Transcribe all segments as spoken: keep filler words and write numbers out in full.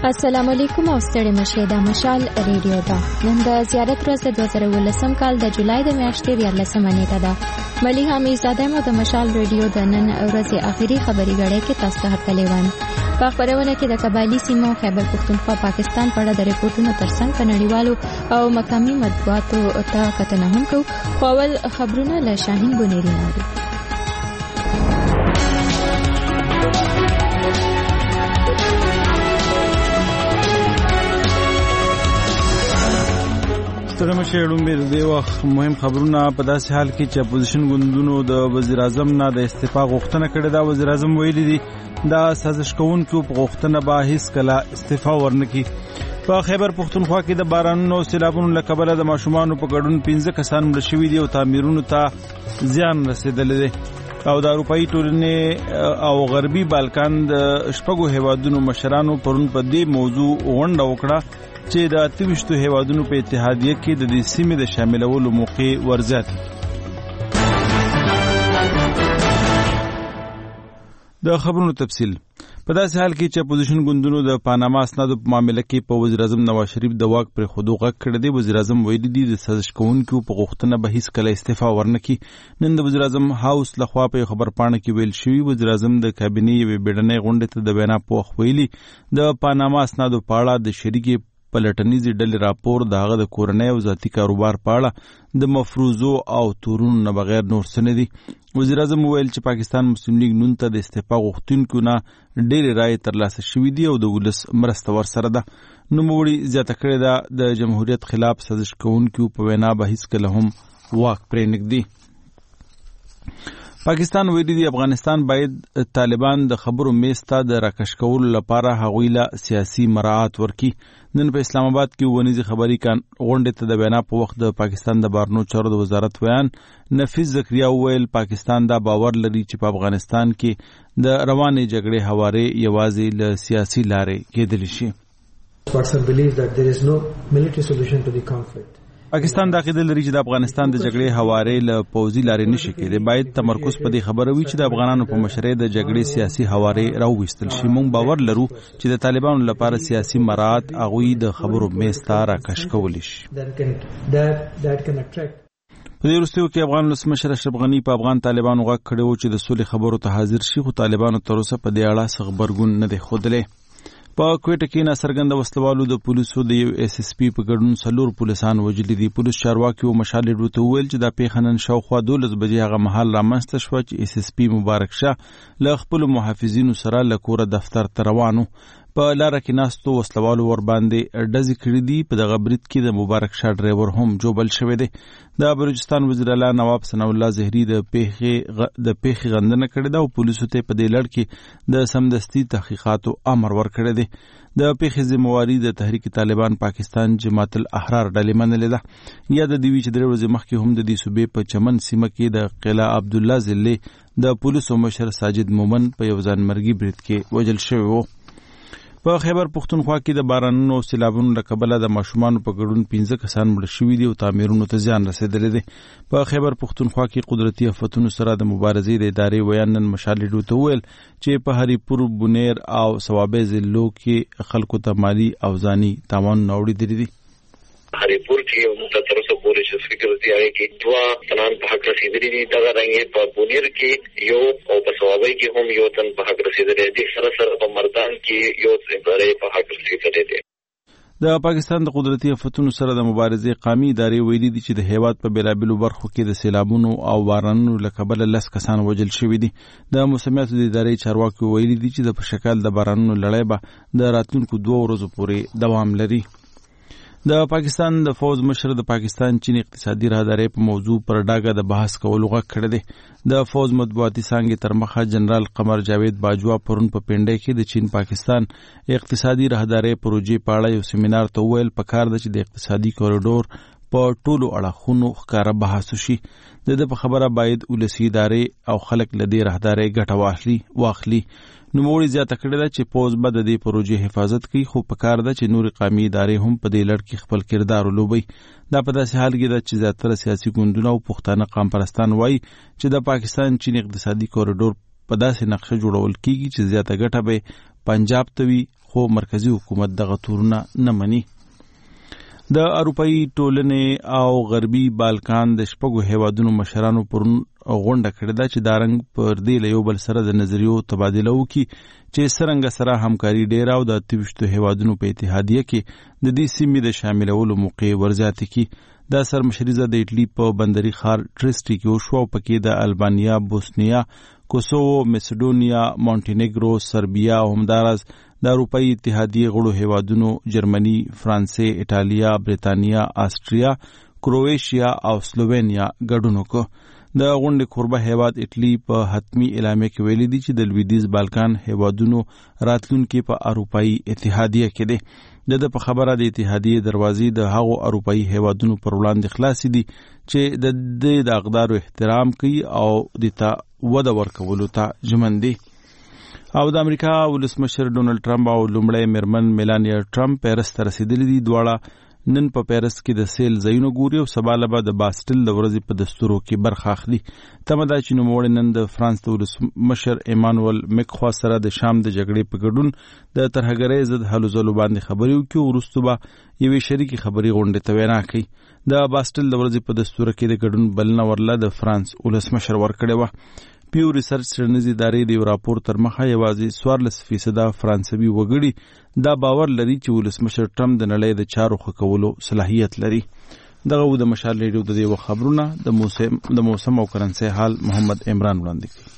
السلام علیکم او ستړي مشه د مشال ریډیو دا نن د زیارت ورځ د دوه زره ولسم کال د جولای د میاشتې دیارلسمه نیټه ده. ملي حمیدزاده مو د مشال ریډیو د نن ورځې اخیری خبري غړې کې تاسو ته هرکلی وایم. په خبرونه کې د قبایلی سیمو خیبر پختونخوا پاکستان په اړه د ریپورتونو ترڅنګ په نړیوالو او مقامي مطبوعاتو ته کتنه هم کوو. خو اول خبرونه له شاهین بونیری نوري. ستړي مشه ډومبه د وخت مهم خبرونه په داسې حال کې چې اپوزیشن ګوندونو د وزیر اعظم نه د استعفا غوښتنه کړې ده. وزیر اعظم ویلي دي دا سازش کوونکو په غوښتنه به هیڅ کله استعفا ورنکړي. په خیبر پختونخوا کې د بارانونو او سیلابونو له کبله د ماشومانو په ګډون پنځه کسان مړه شوي دي او تعمیرونو ته زیان رسیدلی دی. او د اروپایي ټولنې او غربي بالکان د شپږو هیوادونو مشرانو پرون په دې موضوع غونډه وکړه چې د اتويشتو هیوادونو په اتحادیه کې د دې سیمې د شاملولو موقع ورزیاتي. د خبرونو تفصیل په داسې حال کې چې اپوزیشن ګوندونو د پاناما اسنادو په معاملې کې په وزیر اعظم نواز شریف د واک پر خودو غږ کړی دی. وزیر اعظم ویلي دي د سازش کوونکو په غوښتنه به هیڅ کله استعفا ورنکړي. نن د وزیر اعظم هاوس لخوا په خبر پاڼه کې ویل شوی وزیر اعظم د کابینې یوې بیړنۍ غونډې ته د وینا په وخت ویلي د پاناما اسنادو په اړه د شریکې پلټنیزې ډلې راپور د هغه د کورنۍ او ذاتي کاروبار په اړه د مفروضو او تورونو نه بغیر نور څه نه دي. وزیر اعظم وویل چې پاکستان مسلم لیگ نون ته د استعفا غوښتونکو نه ډېرې رایې ترلاسه شوي دي او د ولس مرسته ورسره ده. نوموړي زیاته کړې ده د جمهوریت خلاف سازش کوونکو په وینا به هیڅکله هم واک پرې نږدي. پاکستان ویلي دی افغانستان باید طالبان د خبرو میز ته د راکش کولو لپاره هغوی له سیاسي مراعات ورکړي. نن په اسلام آباد کې ونیزي خبري غونډې ته د وینا په وخت د پاکستان د بهرنیو چارو د وزارت ویان نفیس زکریا وویل پاکستان دا باور لري چې په افغانستان کې د روانې جګړې هوارې یوازې له سیاسي لارې کېدلی شي. پاکستان دا عقیده لري چې د افغانستان د جګړې هوارې له پوځي لارې نشي کېدی. باید تمرکز په دې خبره وي چې د افغانانو په مشرۍ د جګړې سیاسي هوارې راوویستل شي. موږ باور لرو چې د طالبانو لپاره سیاسي مراعات هغوی د خبرو میز ته راکش کولی شي. په دې وروستیو کې افغان ولسمشر اشرف غني په افغان طالبانو غږ کړی و چې د سولې خبرو ته حاضر شي، خو طالبانو تر اوسه په دې اړه څه غبرګون نه دی ښودلی. په کوټه کې ناڅرګنده وسلوالو د پولیسو د یو اس اس پی په ګډون څلور پولیسان وژلي دي. پولیس چارواکي او مشال ریډیو ته وویل چې دا پیښه نن شاوخوا دولس بجې هغه مهال رامنځته شوه چې اس اس پی مبارک شاه له خپلو محافظینو سره له کوره دفتر ته روان و. په لاره کې ناستو وسلوالو ورباندې ډزې کړي دي. په دغه برید کې د مبارک شاه ډرایور هم جوبل شوی دی. د بلوچستان وزیر اعلی نواب ثناء الله زهري د پیښې د پیښې غندنه کړې ده او پولیسو ته په دې لړ کې د سمدستي تحقیقاتو امر ورکړی دی. د پیښې ذمہواري د تحریک طالبان پاکستان جماعت الاحرار ډلې منلې ده. یاد دی چې درې ورځې مخکې هم د دې صوبې په چمن سیمه کې د قلعه عبدالله ضلع د پولیسو مشر ساجد مومن په یو ځانمرګي برید کې وژل شوی و. په خیبر پختونخوا کې د بارانونو او سیلابونو له کبله د ماشومانو په ګډون پنځه کسان مړه شوي دي او تعمیرونو ته زیان رسېدلی دی. په خیبر پختونخوا کې قدرتي آفتونو سره د مبارزې د ادارې ویان نن مشال ریډیو ته وویل چې په هریپور، بونیر او ثوابه ضلعو کې خلکو ته مالي او ځاني تاوانونه اوړېدلي دي. هریپور کې یو متترسه پورې چې فکر دی هغه کې دوا تنان په حق رسیدلي دي. دغه رنګ په بونیر کې یو او په ثوابه کې هم یو تن په حق رسیدلي دي. سره سره په مردان کې یو څنګه په حق رسیدلي دي. د پاکستان د قدرتي آفتونو سره د مبارزې قومي ادارې ویلي دي چې د هیواد په بیلابیلو برخو کې د سیلابونو او بارانونو له کبله لس کسان وژل شوي دي. د موسمیاتو د ادارې چارواکي ویلي دي چې د په شکل د بارانونو لړۍ به د راتلونکو دوه ورځو پورې دوام لري. د پاکستان د فوج مشر د پاکستان چین اقتصادي راهدارۍ په موضوع پر ډاګه د بحث کولو غږ کړی دی. د فوج مطبوعاتي څانګې تر مخه جنرال قمر جاوید باجوا پرون په پنډۍ کې د چین پاکستان اقتصادي راهدارۍ پروژې په اړه یو سیمینار ته وویل پکار ده چې د اقتصادي کوریډور په ټولو اړخونو ښکاره بحث وشي. د ده په خبره باید ولسي ادارې او خلک له دې راهدارۍ ګټه واخلي واخلي نوموړي زیاته کړې ده چې پوځ به د دې پروژې حفاظت کوي، خو پکار ده چې نورې قومي ادارې هم په دې لړ کې خپل کردار ولوبوي. دا په داسې حال کې ده چې زیاتره سیاسي ګوندونه او پښتانه قام پرستان وایي چې د پاکستان چین اقتصادي کوریډور په داسې نقشه جوړول کیږي چې زیاته ګټه به پنجاب ته وي خو مرکزی حکومت دغه تورونه نه مني. د اروپאי ټولنې او غربي بالکان د شپږو هیوادونو مشرانو پرون غونډه کړې ده چې دا رنګ پر دې له یو بل سره د نظریو تبادله وکړي چې څرنګه سره همکاري ډیره او د اته ویشتو هیوادونو په اتحادیه کې د دې سیمې د شاملولو موقع ورزیاتې کړي. دا سرمشریزه د ایټلی په بندري ښار ټریسټي کې وشوه او پکې د البانیا، بوسنیا، کوسوو، میسیډونیا، مونټینیګرو، سربیا او همداراز د اروپאי اتحادیه غړو هیوادونو جرمني، فرانسې، ایټالیا، بریتانیا، آسټریا، کروئیشیا او سلووینیا ګډون وکړ. د غونډې کوربه هیواد ایټلی په حتمی اعلامیه کې ویلي دي چې د لویدیځ بالکان هیوادونو راتلونکي په اروپאי اتحادیه کې دي. د د په خبره د اتحادیه دروازې د هغو اروپאי هیوادونو پر وړاندې خلاصې دي چې د دې د اقدارو احترام کوي او د تا وده ورکولو ته ژمن دي. او د امریکا ولسمشر ډونالد ټرمپ او لومړی میرمن میلانیا ټرمپ پیرس ته رسیدلي دي. دواړه نن په پیرس کې د سیل ځایونه ګوري او سبا له به د باسټل د ورځې په دستورو کې برخه اخلي. تمه ده چې نوموړی نن د فرانس د ولسمشر ایمانوئل میکخوا سره د شام د جګړې په ګډون د ترهګرۍ ضد هلو ځلو باندې خبرې وکړي او وروسته به یوې شریکې خبرې غونډې ته وینا کوي. د باسټل د ورځې په دستور کې د ګډون بلنه ورله د فرانس ولسمشر ورکړې وه. پیو ریسرچ څېړنیزې ادارې د یو راپور تر مخه یوازې څوارلس فیصده فرانسوي وګړي دا باور لري چې ولسمشر ټرمپ د نړۍ د چارو ښه کولو صلاحیت لري. دغه و د مشال ریډیو د دې خبرونه د موسم د موسم او کرنسي حال محمد عمران وړاندې کړي.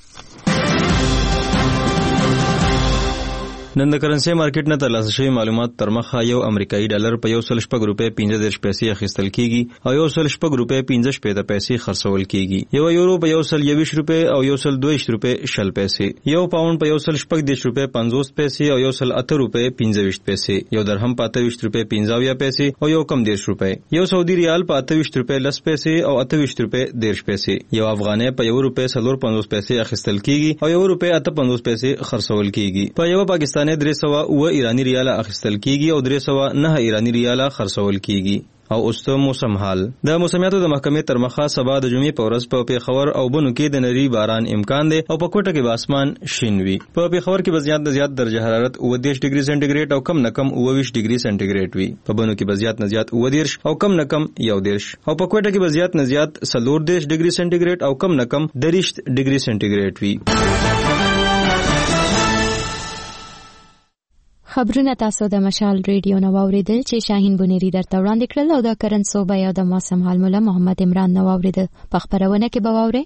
نن د کرنسي مارکیټ نه ترلاسه شوی معلومات تر مخه یو امریکایي ډالر په یو سل شپږ روپۍ پنځه دېرش پیسې اخیستل کیږي او یو سل شپږ روپۍ پنځه شپېته پیسې خرڅول کیږي. یو یورو په یو سل یویشت روپۍ او یو سل دوه ویشت روپۍ شل پیسې، یو پاونډ په یو سل شپږ دېرش روپۍ پنځوس پیسې او یو سل اته روپۍ پنځه ویشت پیسې، یو درهم په اته ویشت روپۍ پنځه اویا پیسې او یو کم دېرش روپۍ، یو سعودي ریال په اته ویشت روپۍ لس پیسې او اته ویشت روپۍ دېرش پیسې، یو افغانۍ په یو روپۍ څلور پنځوس پیسې اخیستل کیږي او یو روپۍ اته پنځوس پیسې خرڅول کیږي. په یو پاکستاني درې سوه و ایرانی ریاله اخیستل کیږي او درې سوه نه ایرانی ریاله خرڅول کیږي. او اوس ته موسم حال. د موسمیاتو د محکمې تر مخه سبا د جمعې په ورځ په پیښور او بنو کې د نری باران امکان دی او په کوټه کې به اسمان شین وي. په پیښور کې به زیات نه زیات درجه حرارت اوه دېرش ډیګري سانتیګریډ او کم نه کم اوه ویشت ډیګري سانتیګریډ وي. په بنو کې به زیات نه زیات اوه دېرش او کم نه کم یو دېرش او په کوټه کې به زیات نه زیات څلور دېرش ډیګري سانتیګریډ او کم نه کم دېرش ډیګري سانتیګریډ وي. خبرونه تاسو د مشال ریډیو نو اوریدل چې شاهین بنيري درته وړاندې کړل او د کرن صوبه یا د موسم حال مولا محمد عمران نو اوریدل. په خبرونه کې به واوري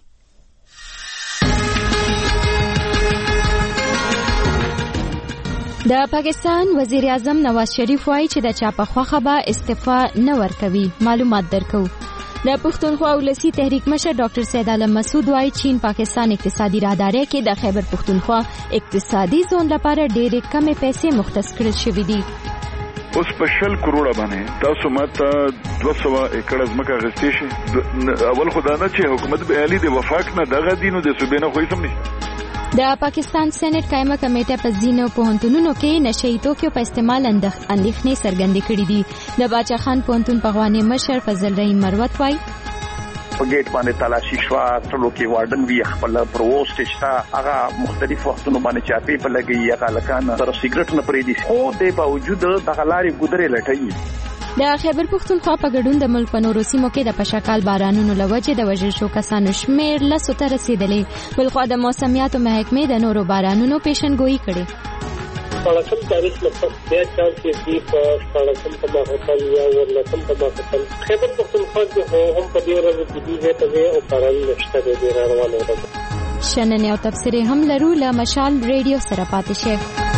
د پاکستان وزیر اعظم نواز شریف وایي چې د چا په خوخه به استعفا نه ورکوي. معلومات درکو. د پښتونخوا ولسی تحریک مشر ډاکټر سید عالم مسعود وایي چین پاکستان اقتصادي راهداري کې د خیبر پښتونخوا اقتصادي زون لپاره ډېرې کمې پیسې مختص کړل شوې دي. اوس په شل کروڑه باندې تاسو ماته دوه سوه ایکړه ځمکه اخیستې شي. اول خدا نه چې حکومت به عالی د وفاق نه دغه دینو د صوبې نه خو سم نشي. د پاکستان سېنات قائمه کمیټه په ځینو پوهنتونونو کې نشئی توکو په استعمال اندېښنې څرګندې کړې دي. د باچا خان پوهنتون په غواني مشر فضل رحیم مروت وایي په ګیټ باندې تلاشي شو ټولو کې وارډن وی خپل پرووست شتا هغه مختلف وختونو باندې چاپی په لګي هغه لکان تر سیګریټ نه پرې دي خو د باوجود د غلاري ګدرې لټي. د خیبر پښتونخوا په ګډون د ملک په نورو سیمو کې د پشکال بارانونو لوجه د وژل شو کسانو شمیر لسو ته رسیدلې. بلخوا د موسمیاتو محکمې د نورو بارانونو پیشنګوئی کړې. شپاړسم تاریخ لپاره بیا چانس دی په شپاړسم په ماښام یا ورلسم په ماښام خیبر پښتونخوا کې هم په دې ورځ کې دی ته او باران نشته د روانو ورځ. شننه او تفسیر هم لرو له مشال ریډیو سره پاتې شئ.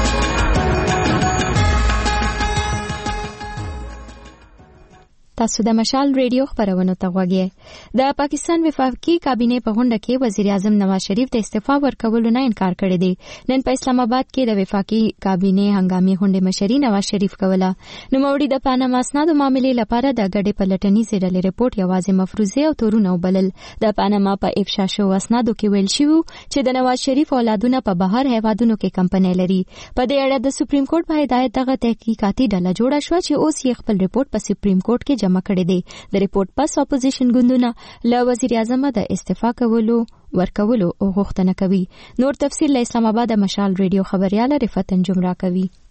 تاسو د مشال ریډیو خبرونه ته غوږی. د پاکستان وفاقي کابینه په غونډه کې وزیر اعظم نواز شریف د استعفا ورکولو نه انکار کړی دی. نن په اسلام آباد کې د وفاقي کابینه هنګامي غونډه مشري نواز شریف کوله. نو موري د پاناما اسنادو معاملې لپاره د غډې پلټنیزې ډلې رپورت یوازې مفروضه او تورونه وبلل. د پاناما په افشا شو اسنادو کې ویل شوی چې د نواز شریف اولادونه په بهر هیوادونو کې کمپنۍ لري. په دې اړه د سپریم کورټ په هدایت دغه تحقیقاتي ډله جوړه شو چې اوس یې خپل رپورت په سپریم کورټ کې جمع کړی دی. د ریپورت پس اپوزیشن ګوندونه له وزیر اعظم د استعفا کولو ورکولو غوښتنه کوي. نور تفصیل له اسلام آباد مشال ریډیو خبريال رفت انجم را کوي.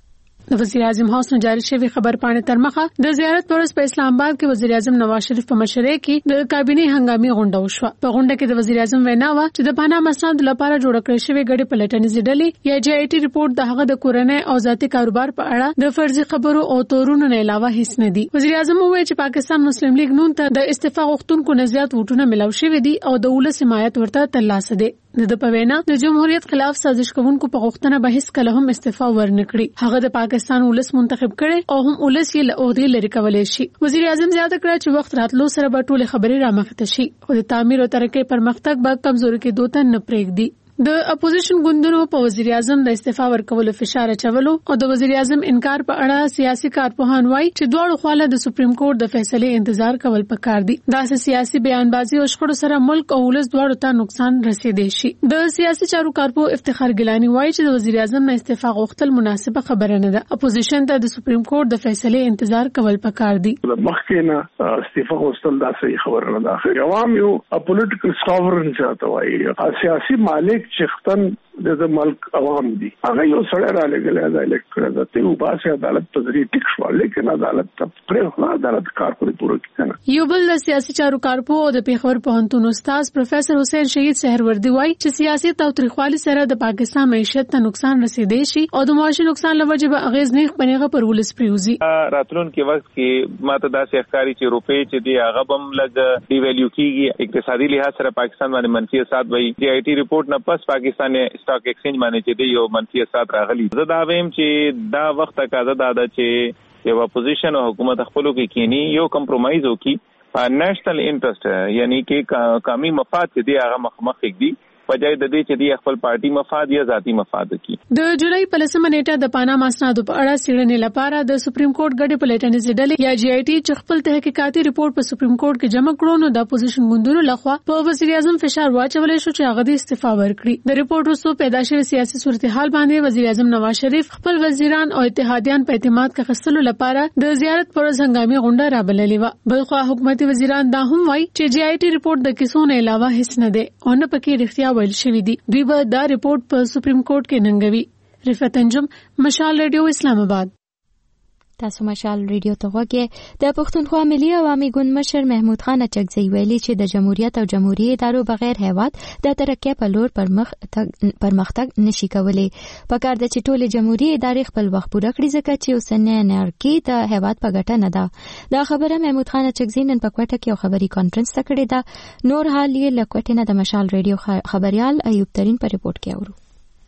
د وزیر اعظم هاوس نه جاری شوی خبر پاڼې تر مخه د زیارت پرس په اسلام آباد کې وزیر اعظم نواز شریف په مشرۍ کې د کابینه هنګامي غونډه وشوه. په غونډه کې د وزیر اعظم وینا و چې د پاناما اسناد لپاره جوړ کړی شوی غړي پلټنیز ډلې یا جی آی ټي ریپورت د هغه د کورنۍ او ذاتي کاروبار په اړه د فرضي خبرو او تورونو نه علاوه هیڅ نه دي. وزیر اعظم وویل چې پاکستان مسلم لیگ نون ته د استعفا غوښتونکو نه زیات ووټونه ملاو شوي دي او د ولس حمایت ورته ترلاسه دي. د په وینا د جمهوریت خلاف سازش کوونکو په غوښتنه به هیڅ کله هم استعفا ورنکړي. هغه د پاکستان ولس منتخب کړي او هم ولس یې له عہدې لري کولای شي. وزیر اعظم زیاته کړه چې وخت راتلو سره به ټول خبرې رامخته شي او د تعمیر او ترقۍ پرمختګ به کمزوري کېدو ته نه پرېږدي. د اپوزیشن ګوندونو په وزیر اعظم د استعفا ورکولو فشار اچولو او د وزیر اعظم انکار په اړه سیاسي کارپوهان وایي چې دواړو خواله د سپریم کورټ د فیصلې انتظار کول پکار دي. دا سیاسي بیانبازي او شخړو سره ملک او ولس دواړو ته نقصان رسیدي شي. د سیاسي چارو کارپو افتخار ګیلانی وایي چې د وزیر اعظم نه استعفا غوښتل مناسبه خبره نه ده. اپوزیشن ته د سپریم کورټ د فیصلې انتظار کول پکار دي. مخکې نه استعفا غوښتل دا صحیح خبره نه ده. عوام یو پولیټیکل ساورن چاته وایي سیاسي مالک چختن د ملک عوام دي. هغه یو سړی را لګل دا الیکټ کړی دا ته وباسه عدالت په ذریعہ ټیک شو لیکن عدالت پرې نه عدالت کار کوي پوره کنه. یو بل د سیاسي چارو کارپو او د پیښور پوهنتون استاد پروفیسور حسین شهید سحروردی وایي چې سیاسي تاوتریخوالي سره د پاکستان معیشت ته نقصان رسیدي شي او د معاشي نقصان لوجه به اغیز نه پنيغه پر ولس پریوزي. راتلون کې وخت کې ماته دا ښکاری چې روپې چې دی هغه بم لګ ډی ویلیو کیږي اقتصادي لحاظ سره پاکستان باندې منفي اثرات وایي. جی آی ټي ریپورت نه پس پاکستان سٹاک ایکسچینج باندې چې دی یو منفي اثرات راغلي. زه دا وایم چې دا وخت تقاضا ده چې یو اپوزیشن او حکومت خپلو کې کینی یو کمپرومایز وکړي په نېشنل انټرست یعنی کې قومي مفاد چې دی هغه مخ مخ دی پجای د دې چې دی خپل پارټي مفاد یا ذاتی مفاد کی. د جولای په لسمه نیټه د پاناما اسنادو په اړه څېړنې لپاره د سپریم کورټ غړي پلټنیز ډلې یا جی آی ټي چې خپل تحقیقاتي ریپورت په سپریم کورټ کې جمع کړو نو د اپوزیشن ګوندونو لخوا په وزیر اعظم فشار واچول شو چې هغه د استعفا ورکړي. د ریپورت وروسته پیدا شوی سیاسي صورتحال باندې وزیر اعظم نواز شریف خپل وزیران او اتحادیان په اعتماد کې خستلو لپاره د زیارت پر هنګامي غونډه رابللې و. بلخو حکومتي وزیران دا هم وایي چې جی آی ټي ریپورت د کیسو نه علاوه هیڅ نه دی او نه پکې رښتیا ویل شوی دی. دوی به دا ریپورت په سپریم کورټ کې ننګوي. رفعت انجم، مشال ریډیو، اسلام آباد. تاسو مشال ریډیو ته غوږی. د پښتونخوا ملي عوامي ګوند مشر محمود خان اچکزی ویلي چې د جمهوریت او جمهوریت ادارو بغیر هیواد د ترقۍ په لور پرمختګ نشي کولی. پکار ده چې ټول جمهوریت ادارې خپل وخت پوره کړي ځکه چې اوسنۍ انارکي د هیواد په ګټه نه ده. دا خبره محمود خان اچکزی نن په کوټه کې یو خبري کانفرنس ته کړې ده. نور حال یې له کوټې نه د مشال ریډیو خبريال ایوب ترين په ریپورت کې اورو.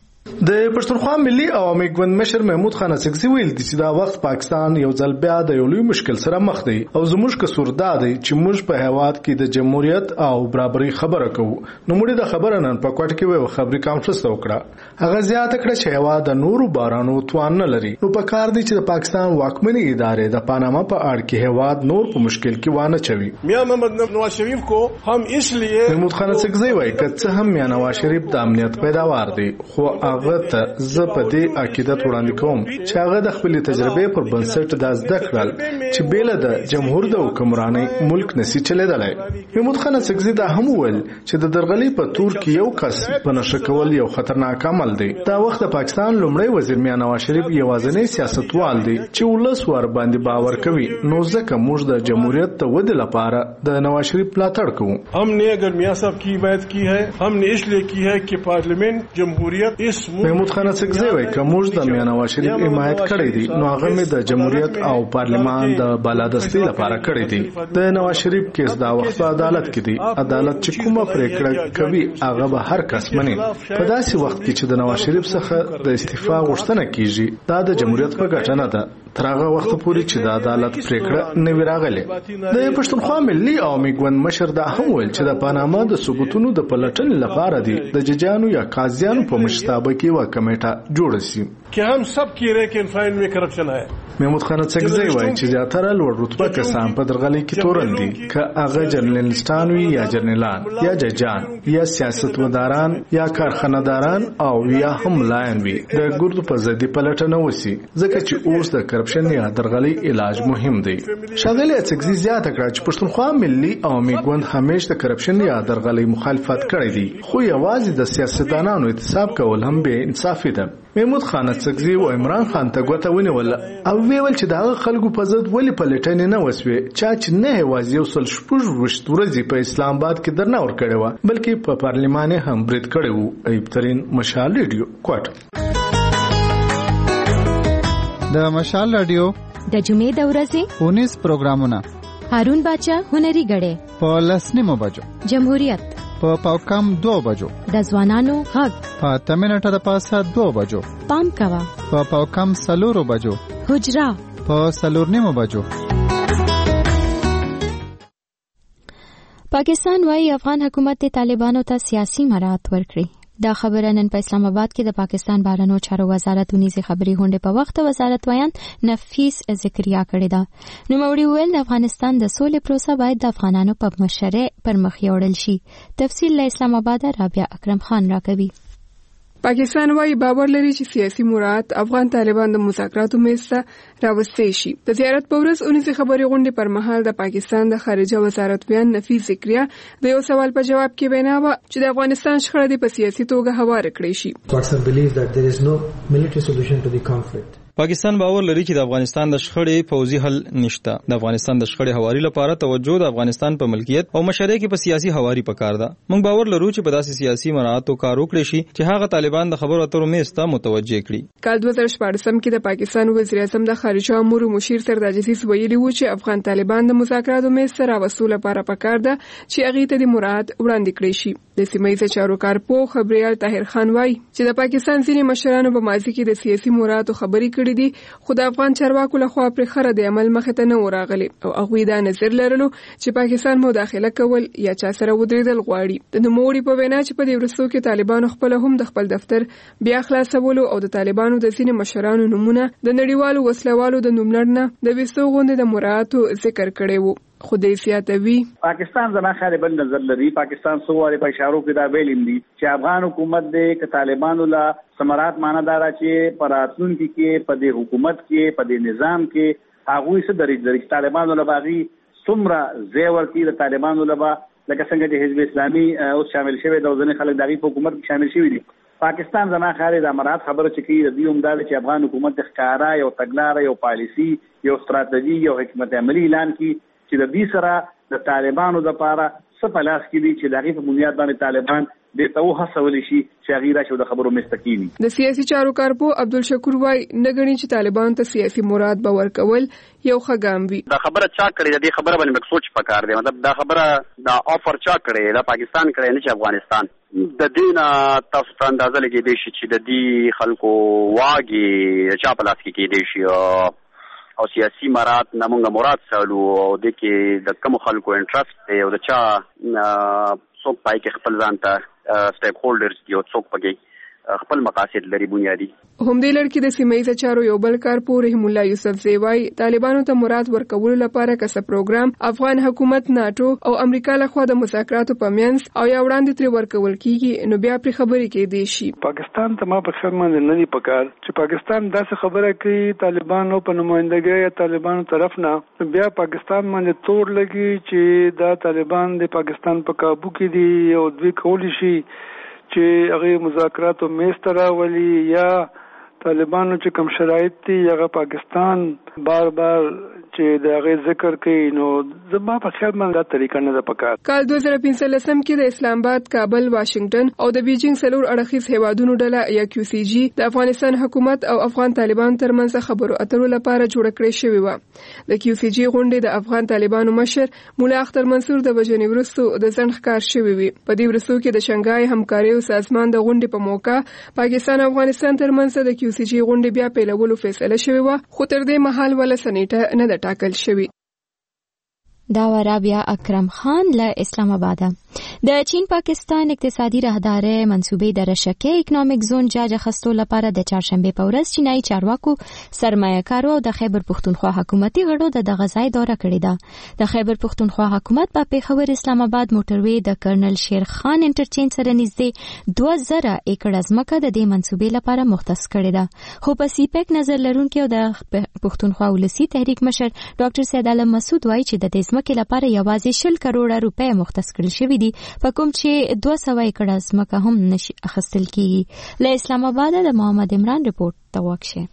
د پښتونخوا ملي عوامي ګوند مشر محمود خان اڅکزي ویل دي چې دا وخت پاکستان یو ځل بیا د یو لوی مشکل سره مخ دی او زموږ قصور دا دی چې موږ په هیواد کې د جمهوریت او برابرۍ خبره کوو. نو موږ د خبره نن په کوټ کې یو خبري کانفرنس وکړه. هغه زیاته کړه چې هیواد د نورو بارانو توان نه لري. نو په کار دی چې د پاکستان واکمنۍ ادارې د پاناما په اړه کې هیواد نور په مشکل کې وانه چوي. میا محمد نواز شریف کو هم اسلیے محمود خان اڅکزي وایي که څه هم میا نواز شریف د امنیت پیداوار دی خو هغه ته زه په دې عقیدت وړاندې کوم چې هغه د خپل تجربې پر بنسټ د زده کړل چې بیل د جمهور د حکمرانۍ ملک نسی چلیدلای. محمود خان اڅکزي دا هم ویل چې د درغلي په تور کې یو کس په نشه کول یو خطرناک عمل دی. دا وخت د پاکستان لومړی وزیر میا نواز شریف یوازینی سیاستوال دی چې ولس ور باندې باور کوي. نو ځکه موږ د جمهوریت ته ودې لپاره د نواز شریف ملاتړ کوو. هم نے اگر میاں صاحب کی حمایت کی ہے ہم نے اس لیے کی ہے کہ پارلیمنٹ جمهوریت اس محمود خان اڅکزي وایي که موږ د میا نواز شریف حمایت کړی دی نو هغه مې د جمهوریت او پارلمان د بالادستي لپاره کړی دی. د نواز شریف کیس دا وخت په عدالت کې دی. عدالت چې کومه پریکړه کوي هغه به هر کس مني. په داسې وخت کې چې د نواز شریف څخه د استعفا غوښتنه کیږي دا د جمهوریت په ګټه نه ده تر هغه وخت پورې چې د عدالت پریکړه نه وي راغلې. د پښتونخوا ملي عوامي ګوند مشر دا هم ویل چې د پاناما د ثبوتونو د پلټنې لپاره دی د ججانو یا قاضیانو په مشرتابه کې یو کمیټه جوړه شي कि हम सब कह रहे हैं कि इनफाइन में करप्शन है. محمود خان اڅکزي وایي چې زیاتره لوړ رتبه کسان په درغلي کې تورن دي که هغه جرنالستان وي یا جرنالان یا ججان یا سیاستمداران یا کارخانه‌داران او یا هم لاین وي د ګردو په ضد پلټنه وسی ځکه چې اوس د کرپشن یا درغلي علاج مهم دی. شاغلي اڅکزي زیاته کړه چې پښتونخوا ملي عوامي ګوند همیشه د کرپشن یا درغلي مخالفت کړی دی خو یوازې د سیاستدانانو احتساب کول هم به انصافي ده. محمود خان اڅکزي او عمران خان ته ګوته ونیول او ویل چې دغه خلکو په ضد ولې پلټنې نه وسوي چې نه هوازي او سل شپږ وشت ورځې په اسلام آباد کې درنه ور کړی و بلکې په پارلمان هم برید کړی و. ایوب ترين مشال ریډیو کوټ. د مشال رادیو د جمعې د ورځې اونیس پروګرامونه هارون باچا هنري غړې په لسنیمو بجو جمهوریت په پاوکم دو بجو د ځوانانو غږ په تمنټه د پاسه دو بجو پام کوا په پاوکم سلورو بجو حجرا په سلورنیمو بجو. پاکستان وايي افغان حکومت طالبانو ته سیاسي مراعات ورکړي. دا خبره نن په اسلام آباد کې د پاکستان بهرنیو چارو وزارت ونیزي خبري غونډې په وخت وزارت ویان نفیس ذکریا کړی دا. نو موري ویل د افغانستان د سولې پروسه باید د افغانانو په مشرۍ پر مخ یوړل شي. تفصیل له اسلام آباد رابعه اکرم خان راکوي. پاکستان وايي باور لري چې سیاسي مراعات افغان طالبان د مذاکراتو میسته راوستي شي. د زیارت په ورځ اونیزي خبري غونډې پر مهال د پاکستان د خارجه وزارت ویان نفیس ذکریا د یو سوال په جواب کې وینا و چې د افغانستان شخړه د په سیاسي توګه هوار کړی شي. Pakistan believes that there is no military solution to the conflict. پاکستان باور لري چې د افغانستان د شخړې فوزي حل نشته. د افغانستان د شخړې هواري لپاره توجه د افغانستان په ملکیت او مشرۍ کې په سیاسي هواري پکار ده. موږ باور لرو چې په داسې سیاسي مراعاتو کار وکړي شي چې هغه طالبان د خبرو اترو میسته متوجه کړي. کال دوه زره شپږم کې د پاکستان وزیر اعظم د خارجه امور مشیر سردار عزیز ویلي و چې افغان طالبان د مذاکراتو میسته راوستلو لپاره پکار ده چې هغه ته د مراعات وړاندې کړي شي. د سیمه چارو کارپو خبريال طاهر خان وایي چې د پاکستان ځینې مشرانو په ماضي کې د سیاسي مراتو خبري کړې دي خو د افغان چارواکو لخوا پر خره د عمل مخه ته نه وراغلي او هغه دا نظر لرلو چې پاکستان مداخله کول یا چا سره ودرېدل غواړي. د نوموړي په وینا چې په دې ورسو کې طالبانو خپل هم د خپل دفتر بیا خلاصولو او د طالبانو د ځینې مشرانو نمونه د نړیوالو وسلوالو د نوملړ نه د وسو غونډې د مراتو ذکر کړي وو. خدای سیاتوي پاکستان زما خاله بل نظر لري. پاکستان سو والی په اشارو کې دا ویلیم دي چې افغان حکومت د ک طالبانو لا سمرات ماندارا چې پراتون کې په دې حکومت کې په دې نظام کې هغه څه درې درې طالبانو لا باغي څومره زیور کې د طالبانو لا لکه څنګه چې حزب اسلامي او شامل شوی د ځینې خلک د حکومت کې شامل شوی دي. پاکستان زما خاله د امارات خبره چې کوي د دې عمدار چې افغان حکومت د ښکارا یو تګلارې یو پالیسی یو ستراتیژي یو حکمت عملی اعلان کی چې د دې سره د طالبانو د لپاره څه پلاس کې دي چې د هغې په بنیاد باندې طالبان د تو هڅول شي چې هغه راشي د خبرو مستقیمي. د سیاسي چارو کارپو عبدالشکور وای نګړي چې طالبان ته سیاسي مراد باور کول یو خګام وي. دا خبره چا کړې د دې خبره باندې مخ سوچ پکار دی. مطلب دا خبره دا افر چا کړې دا پاکستان کړې نه چې افغانستان د دین تاسو ته اندازه لګې دي چې د دې خلکو واګي چا پلاس کې کې دي شي او سیاسي مراد نمونږه مراد سالو او د کې د کوم خلکو انټرست دی او د چا څوک پای کې خپل ځان ته سټیک هولډرز دی او څوک پکې خپل مقاصد لري بنیادی. هم دې لړ کې د سیمایي چارو یو بل کارپو رحم الله یوسف زیوای طالبانو ته مراد ورکول لپاره کسه پروګرام افغان حکومت ناتو او امریکا لخوا د مذاکراتو په منځ او یا وړاندې تر ورکول کیږي نو بیا پر خبرې کې دی شي. پاکستان ته ما په خیر باندې نه دی پکار چې پاکستان داسې خبره کوي طالبانو په نمائندګۍ یا طالبانو طرف نه بیا پاکستان باندې تور لګي چې دا طالبان د پاکستان په کابو کې دي او دوی کولی شي چې هغه مذاکراتو میسته راولي یا طالبانو چې کوم شرایط دي هغه پاکستان بار بار چې د هغه ذکر کوي نو زما په خیال باندې دا طریقه نه ده پکار. کال دوه زره پنځلسم کې د اسلام آباد، کابل، واشنگټن او د بیجینګ څلور اړخیز هیوادونو ډله یا کیو سی جی د افغانستان حکومت او افغان طالبان ترمنځ خبرو اترو لپاره جوړ کړې شوې و. د کیو سی جی غونډې د افغان طالبانو مشر مولا اختر منصور د وژنې وروسته د ځنډ ښکار شوې وي. په دې وروسته کې د شنګای همکاري او سازمان د غونډې په موقع پاکستان او افغانستان ترمنځ د کیو سی جی غونډې بیا پیلولو فیصله شوې و خو تر دې مهال ولا سنیټه نه ده ټاکل شوې. دا رابعه اکرم خان له اسلام آباد. د چین پاکستان اقتصادي راهدارۍ منسوبې د رشکه اکونومیک زون جاج خستو لپاره د چهارشنبه په ورځ چینایي چارواکو سرمایه‌کارو او د خیبر پښتونخوا حکومتي غړو د دغه ځای دوره کړې ده. د خیبر پښتونخوا حکومت په پیښور اسلام آباد موټروي د کرنل شیر خان انټرچینج سره نږدې دوه زره ایکړه ځمکه د دې منسوبې لپاره مختص کړې ده. خو په سیپک نظر لرونکي او د پښتونخوا ولسی تحریک مشر ډاکټر سید عالم مسعود وایي چې د دې ځمکې لپاره یوازې شل کروڑه روپۍ مختص کړل شوې دي په کوم چې دوه سوه ایکړه ځمکه هم نشي اخیستل کیږي. له اسلام آباد د محمد عمران رپورټ ته واکشه.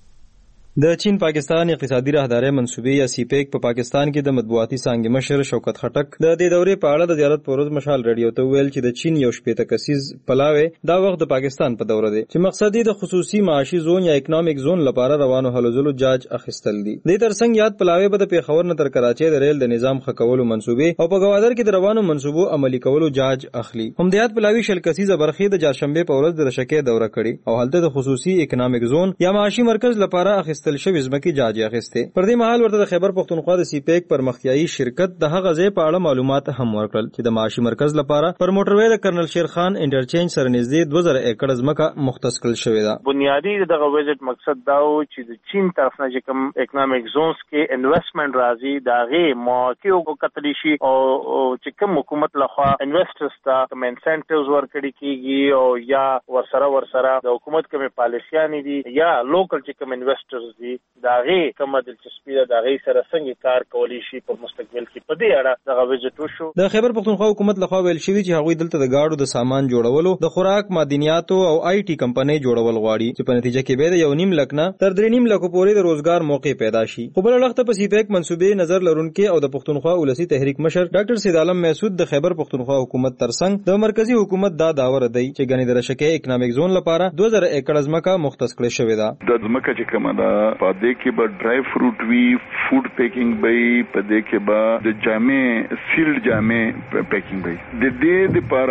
د چین پاکستان اقتصادي راهدارۍ منصوبې یا سی پیک په پاکستان کې د مطبوعاتي څانګې مشر شوکت خټک د دې دورې په اړه د زیارت په ورځ مشال رادیو ته ویل چې د چین یو شپېته کسیز پلاوی دا وخت د پاکستان په دوره دی چې مقصد د خصوصي معاشي زون یا اکونومیک زون لپاره روانو هلو ځلو جاج اخیستل دي. د ترڅنګ یاد پلاوی به د پیښور نه تر کراچۍ د ریل د نظام ښه کولو منصوبې او په گوادر کې د روانو منصوبو عملي کولو جاج اخلي. هم د یاد پلاوی شل کسیزه برخې د چهارشنبه په ورځ د رشکې دوره کړي او هلته د خصوصي اکونومیک زون یا معاشي مرکز لپاره اخیستل شوی ځمکې جاج اخیسته. پر دې مهال ورته د خیبر پختونخوا د سی پیک پرمختیایي شرکت د هغه ځای په اړه معلومات هم ورکړل چې د معاشي مرکز لپاره پر موټروي د کرنل شیر خان انټرچینج سره نږدې دوه زره ایکړه ځمکه مختص کړل شوې ده. بنیادی دغه ویزټ مقصد دا و چې د چین طرف نه کوم اکونومیک زونز کې انویسټمنٹ راځي دا غي موقع او کتلی شي او چې کوم حکومت لخوا انویسټرز ته کوم انسنټیوز ورکړي کیږي او یا ورسره ورسره د حکومت کوم پالیسیانې دي یا لوکل چې کوم انویسټرز دي دا غي کوم دلچسپي ده دا غي سره څنګه کار کولی شي په مستقبل کې په دې اړه دغه ویزټ وشو. د خیبر پختونخوا حکومت لخوا ویل شوی چې هغوی دلته د گاډو د سامان جوړولو د خوراک معدنیاتو او آی ټي کمپنۍ جوړول غواړي چې په نتیجه کې به د یو نیم لک نه تر درې نیم لک پورې د روزګار موقع پیدا شي. خو بل وخت په سی پیک منصوبې نظر لرونکي او د پختونخوا ولسی تحریک مشر ډاکټر سید عالم محسود د خیبر پختونخوا حکومت ترڅنګ د مرکزی حکومت دا داور دی چې غنی د رشکې اکونومیک زون لپاره دوه زره ایکړه ځمکه مختص کړل شوې ده. د ځمکه چې کومه ده په دې کې به ډرای فروټ وی فود پیکینګ به په دې کې به د جامې سیلډ جامې پیکینګ به د دې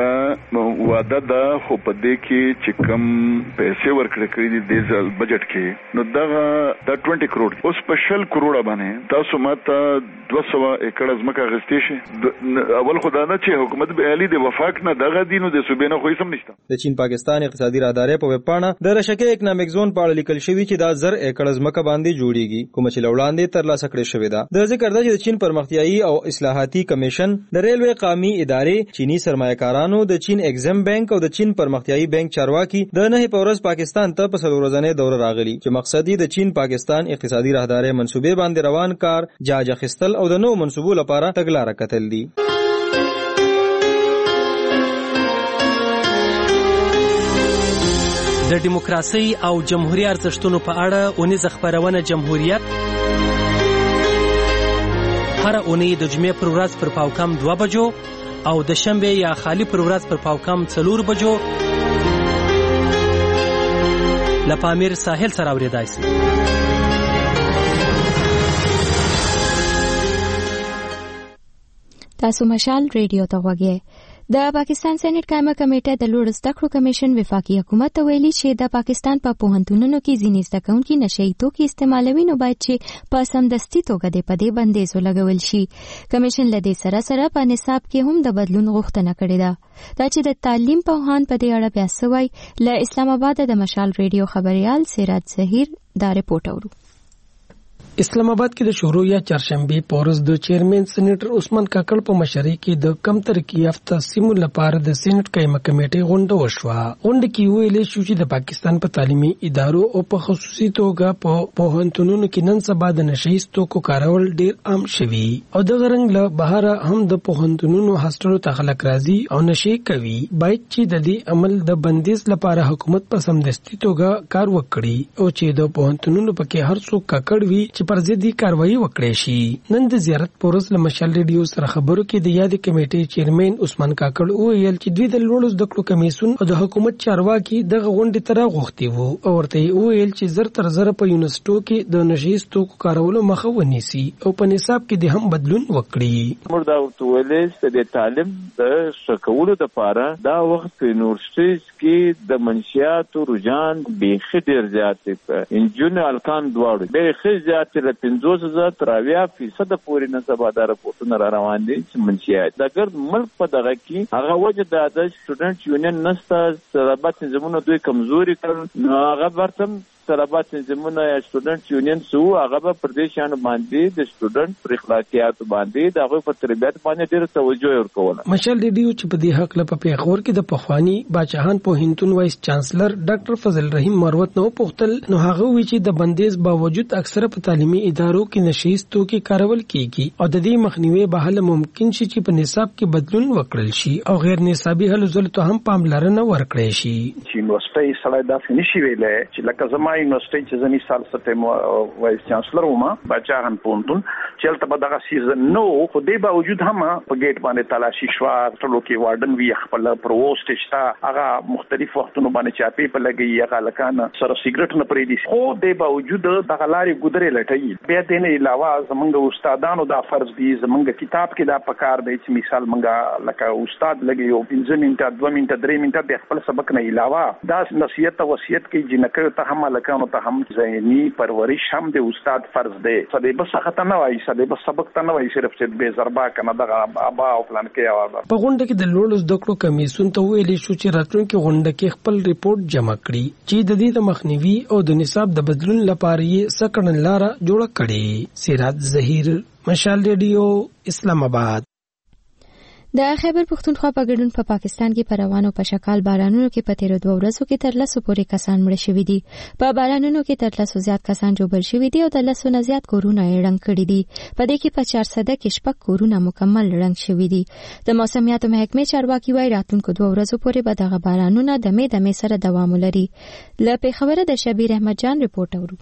لپاره واده ده خو په دې کې چې کم پیسې ورکړل کړي دي د ځل بجټ کې نو دا د بیس کروڑ اوس په شل کروڑ باندې تاسو ماته دوه سوه ایکړه ځمکه غستې شي. اول خدانه چې حکومت به علي د وفاق نه دغه دینو د صوبې نه خو سم نشته. د چین پاکستان اقتصادي راهدارۍ په ویب پاڼه د رشکې اکونومیک زون په اړه لیکل شوی چې دا زر ایکړه ځمکه باندې جوړیږي کوم چې لوړاندې ترلاسه کړې شوې ده. د ذکر ده چې د چین پرمختیایي او اصلاحاتي کمیشن د ریلوے قومي ادارې چینی سرمایه‌کارانو د چین ایگزم بانک او د چین پرمختیایي بانک چارواکي د نه په ورځ پاکستان ته په څلور ورځې دوره راغلي چې مقصد د چین پاکستان اقتصادي راهدارۍ منصوبې باندې روان کار جاج اخیستل او د نو منصوبو لپاره تګلاره کتل دي. د دیموکراسي او جمهوریت ارزښتونو په اړه اونیزه خبرونه جمهوریت هر اونۍ د جمعې پر ورځ پر پاوکم دوه بجو او د شنبه یا خالی پر ورځ پر پاوکم څلور بجو له پامیر ساحل سره اوریدای شي. تاسو مشال ریډیو ته غوږی. د پاکستان سېنات قائمه کمیټه د لوړ زده کړو کمیشن وفاقي حکومت ته ویلي چې د پاکستان په پوهنتونونو کې ځینې زده کوونکي نشئی توکي استعمالوي نو باید چې په سمدستي توګه د پدې بندیز ولګول شي. کمیشن له دې سره سره په نصاب کې هم د بدلون غوښتنه کړې ده. دا چې د تعلیم پوهان په دې اړه بیا څه وایي له اسلام آباد د مشال ریډیو خبريال سراج ظهیر دا رپورټ اورو. اسلام آباد کې د شروع یا چهارشنبه پورز د چیرمن سېنیټر عثمان کاکړ په مشرۍ کې د کم ترقی یافته سیمو لپاره د سېنات قائمه کمیټې غونډه وشوه. غونډه کې ویل شو چې د پاکستان په تعلیمي ادارو او په خصوصي توګه په پوهنتونونو کې نن سبا د نشئی توکو کارول ډیر عام شوي او د غرنګ له بهر هم د پوهنتونونو هاستلو ته خلک راځي او نشئی کوي. باید چې د دې عمل د بندیز لپاره حکومت په سمدستي توګه کار وکړي او چې د پوهنتونونو پکې هر څوک کاکړ وي چې پر ضد کاروایی وکړي شي. نن د زیارت پورس له مشال ریډیو سره خبرو کې د یاد کمیټې چیرمن عثمان کاکړ وویل چې دوی د لوړو زده کړو کمیسیون او د حکومت چارواکي دغه غونډې ته راغوښتي وو او ورته وویل چې زر تر زر په یونیورسيټو کې د نشئی توکو کارولو مخه ونیسي او په نصاب کې د هم بدلون وکړي. موږ دا ورته چې د تعلیم د شکولو لپاره دا وخت په یونیورسيټیز کې د منشیاتو رجحان بیخي ډیر زیات دی. انجن الکان دواړو بیخي زیات د پنځوس زره تر اویا فیصد پورې نسبه دا راپورټونه را روان دي چې منشیات د ګرد ملک په دغه کې هغه وجه د سټوډنټ یونین نسته طلبات نظامونه دوی کمزوري کړل نو هغه ورته طلبه تنظیمونه یا سټوډنټ یونین سو هغه په پردیشانو باندې د سټوډنټ پر اخلاقیات باندې دغه په تربیت باندې ډېر توجه ورکوله. مشال ریډیو چې په دې حق له پیښور کې د پخوانی باچاهان پوهنتون وایس چانسلر ډاکټر فضل رحیم مروت نو پوښتل نو هغه وی چې د بندیز باوجود اکثره په تعلیمي ادارو کې نشیز توکي کارول کیږي او د دې مخنیوي به هله ممکن شي چې په نصاب کې بدلون وکړل شي او غیر نصابي هلو زل ته هم پاملرنه ورکړي شي. چې یونیورسيټي سره دا فنشي ویلې چې لکه زما یونیورسيټي چې ځنی سال ستې وایس چانسلر ومه باچاهان پوهنتون چې تل په دغه سیزن نو خو دې باوجود هم په گیټ باندې تلاشي شو ټولو کې وارډن وی خپل پرووست شتا هغه مختلف وختونو باندې چاپی په لګي هغه لکان سره سیګریټ نه پرې دي خو دې باوجود دغه لارې ګذرې لټي بیا دې نه علاوه زمونږ استادانو دا فرض دي زمونږ کتاب کې دا پکار دی چې مثال مونږه لکه استاد لګي یو پنځه منټه دوه منټه درې منټه د خپل سبق نه علاوه دا نصیحت او وصیت کې جنکه ته هم لکانو ته هم ذهني پرورش هم د استاد فرض دی سده بس خطر نه وایي سده بس سبق ته نه وایي صرف چې به ضربه کنه دغه ابا او پلان کې اواز په غونډه کې د لوړ زده کړو کمیسون ته ویلي شو چې راتلونکي غونډه کې خپل ریپورت جمع کړي چې د دې د مخنیوي او د نصاب د بدلون لپاره یې سکړن لاره جوړه کړي. سراج ظهیر مشال ریډیو اسلام آباد. د خیبر پختونخوا په ګډون په پاکستان کې په روانو په شکال بارانونو کې په تیرو دوه ورځو کې تر لسو پورې کسان مړه شوي دي. په بارانونو کې تر لسو زیات کسان جوړ شوي دي او د لسو نه زیات کورونه یې رنګ کړي دي. په دې کې په چار سده کې شپږ کورونه مکمل رنګ شوي دي. د موسمیاتو محکمې چارواکي وايي راتلونکو دوه ورځو پورې به دغه بارانونه دمې دمې سره دوام ولري. له پیښوره د شبیر احمد جان رپورټ اورو.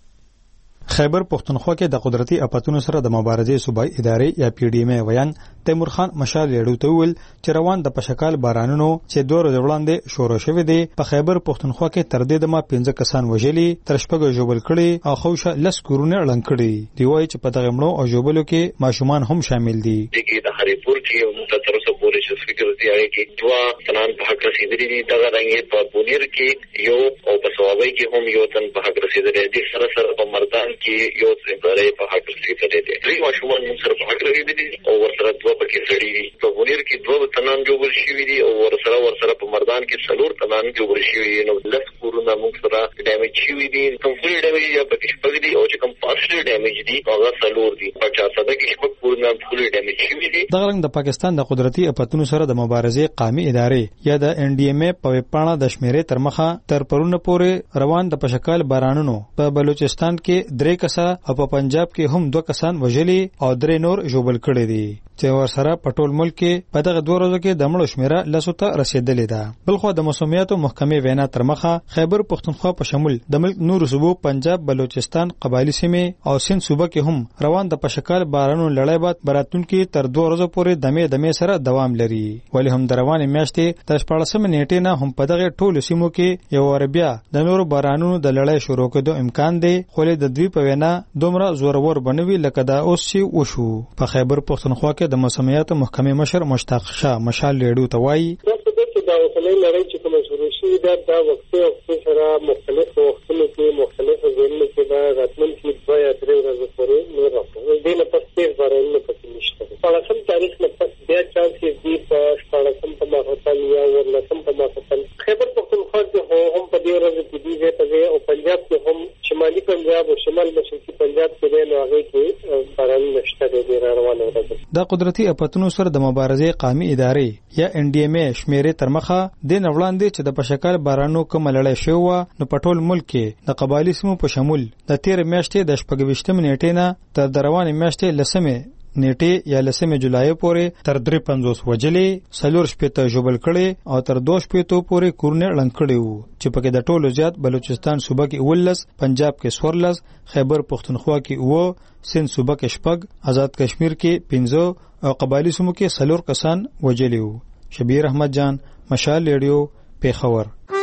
خیبر پختونخوا کې د قدرتي اپاتونو سره د مبارزې صوبایي ادارې یا پی ډی ایم ویان تیمور خان مشال ریډیو ته ویل چې روان د پشکال بارانونو چې دوه ورځې وړاندې شروع شوې دي په خیبر پختونخوا کې تر دې دمه پنځه کسان وژلي تر شپږ ژوبل کړي او خوشه لس کورونه ړنګ کړي دی. وایي چې په دغه مړو او ژوبلو کې ماشومان هم شامل دي. د هریپور کې موږ تر اوسه پورې چې فکر دی چې دوه تنان په حق رسیدلي دي دغه رنګ په بونیر کې یو او په سوابۍ کې هم یو تن په حق رسیدلي دي سره سره په مردان کې یو څنګه په حق رسیدلي دي. دوی ماشومان موږ سره په حق رسیدلي او ورسره دوه پکې سړي دي. په بونیر کې دوه تنان جوړ شوي دي او ورسره ورسره په مردان کې څلور تنان جوړ شوي دي. نو لس کورونه موږ سره ډیمیج شوي دي. کوم فل ډیمیج یا پکې شپږ دي او چې کوم پارشل ډیمیج دي هغه څلور دي. په چا صده کې شپږ کورونه فل ډیمیج شوي دي. دغه رنګ د پاکستان د قدرتي اپاتونو سره د مبارزې قامي ادارې یا د ان ډي ایم ای په وپاڼه د شمیرې تر مخه تر پرونه پورې روان د پشکال بارانونو په بلوچستان کې درې کسه او په پنجاب کې هم دوه کسان وژلي او درې نور ژوبل کړي دي چې ورسره په ټول ملک کې په دغه دوه ورځو کې د مړو شمیره لسو ته رسیدلې ده. بلخو د موسمیاتو محکمې وینا تر مخه خیبر پختونخوا په شمول د ملک نورو صوبو پنجاب بلوچستان قبایلی سیمې او سند صوبه کې هم روان د پشکال بارانونو لړۍ بعد براتونکو تر دوه ورځو پورې دمه دمه سره دوام لري. ولی هم د روانې میاشتې تر شپږم نیټې نه هم په دغه ټولو سیمو کې یو وربیا د نورو بارانونو د لړۍ شروع کېدو امکان دی خو د دوی په وینا دومره زورور بنوي لکه دا اوس چې وشو. په خیبر پختونخوا کې د موسمیاتو محکمې مشر مشتاق شاه مشال ریډیو ته وایي دا اوسنۍ لړۍ چې کومه شروع شوې ده دا وختي وختي سره مختلف وختونو کې مختلف ځایونو کې دا راتلونکي دوه یا درې ورځې پورې نه راځي. دې نه پس تېز بارانونه پکې نشته. شپاړسم تاریخ نه پس بیا چانس یې دي په شپاړسم په ماښام یا ورلسم په ماښام خیبر پختونخوا کې هم په دې ورځو کې دي ځای په ځای او پنجاب کې هم شمالي پنجاب او شمال مشرقي پنجاب کې دی نو هغې کې بارانونه شته دی ډېر روانه ورځ. د قدرتي اپاتونو سره د مبارزې قامي ادارې یا ان ډي ایم ای شمیرې تر مخه د نوړاندې چې د پشکال بارانو کوم لړۍ شو و نو په ټول ملک کې د قبایلی سیمو په شمول د تیر میاشتې د شپږویشتم نیټې نه تر د روانې میاشتې لسمې نیټې یا لسمې جولای پورې تر درې پنځوس وجلې څلور شپېته ژوبل کړي او تر دوه شپېتو پورې کورونه ړنګ کړي وو چې پکې د ټولو زیات بلوچستان صوبه کې اولس پنجاب کې څوارلس خیبر پختونخوا کې اوه سند صوبه کې شپږ آزاد کشمیر کې پنځه او قبایلی سیمو کې څلور کسان وجلي وو. شبیر احمد جان مشال ریډیو پیښور.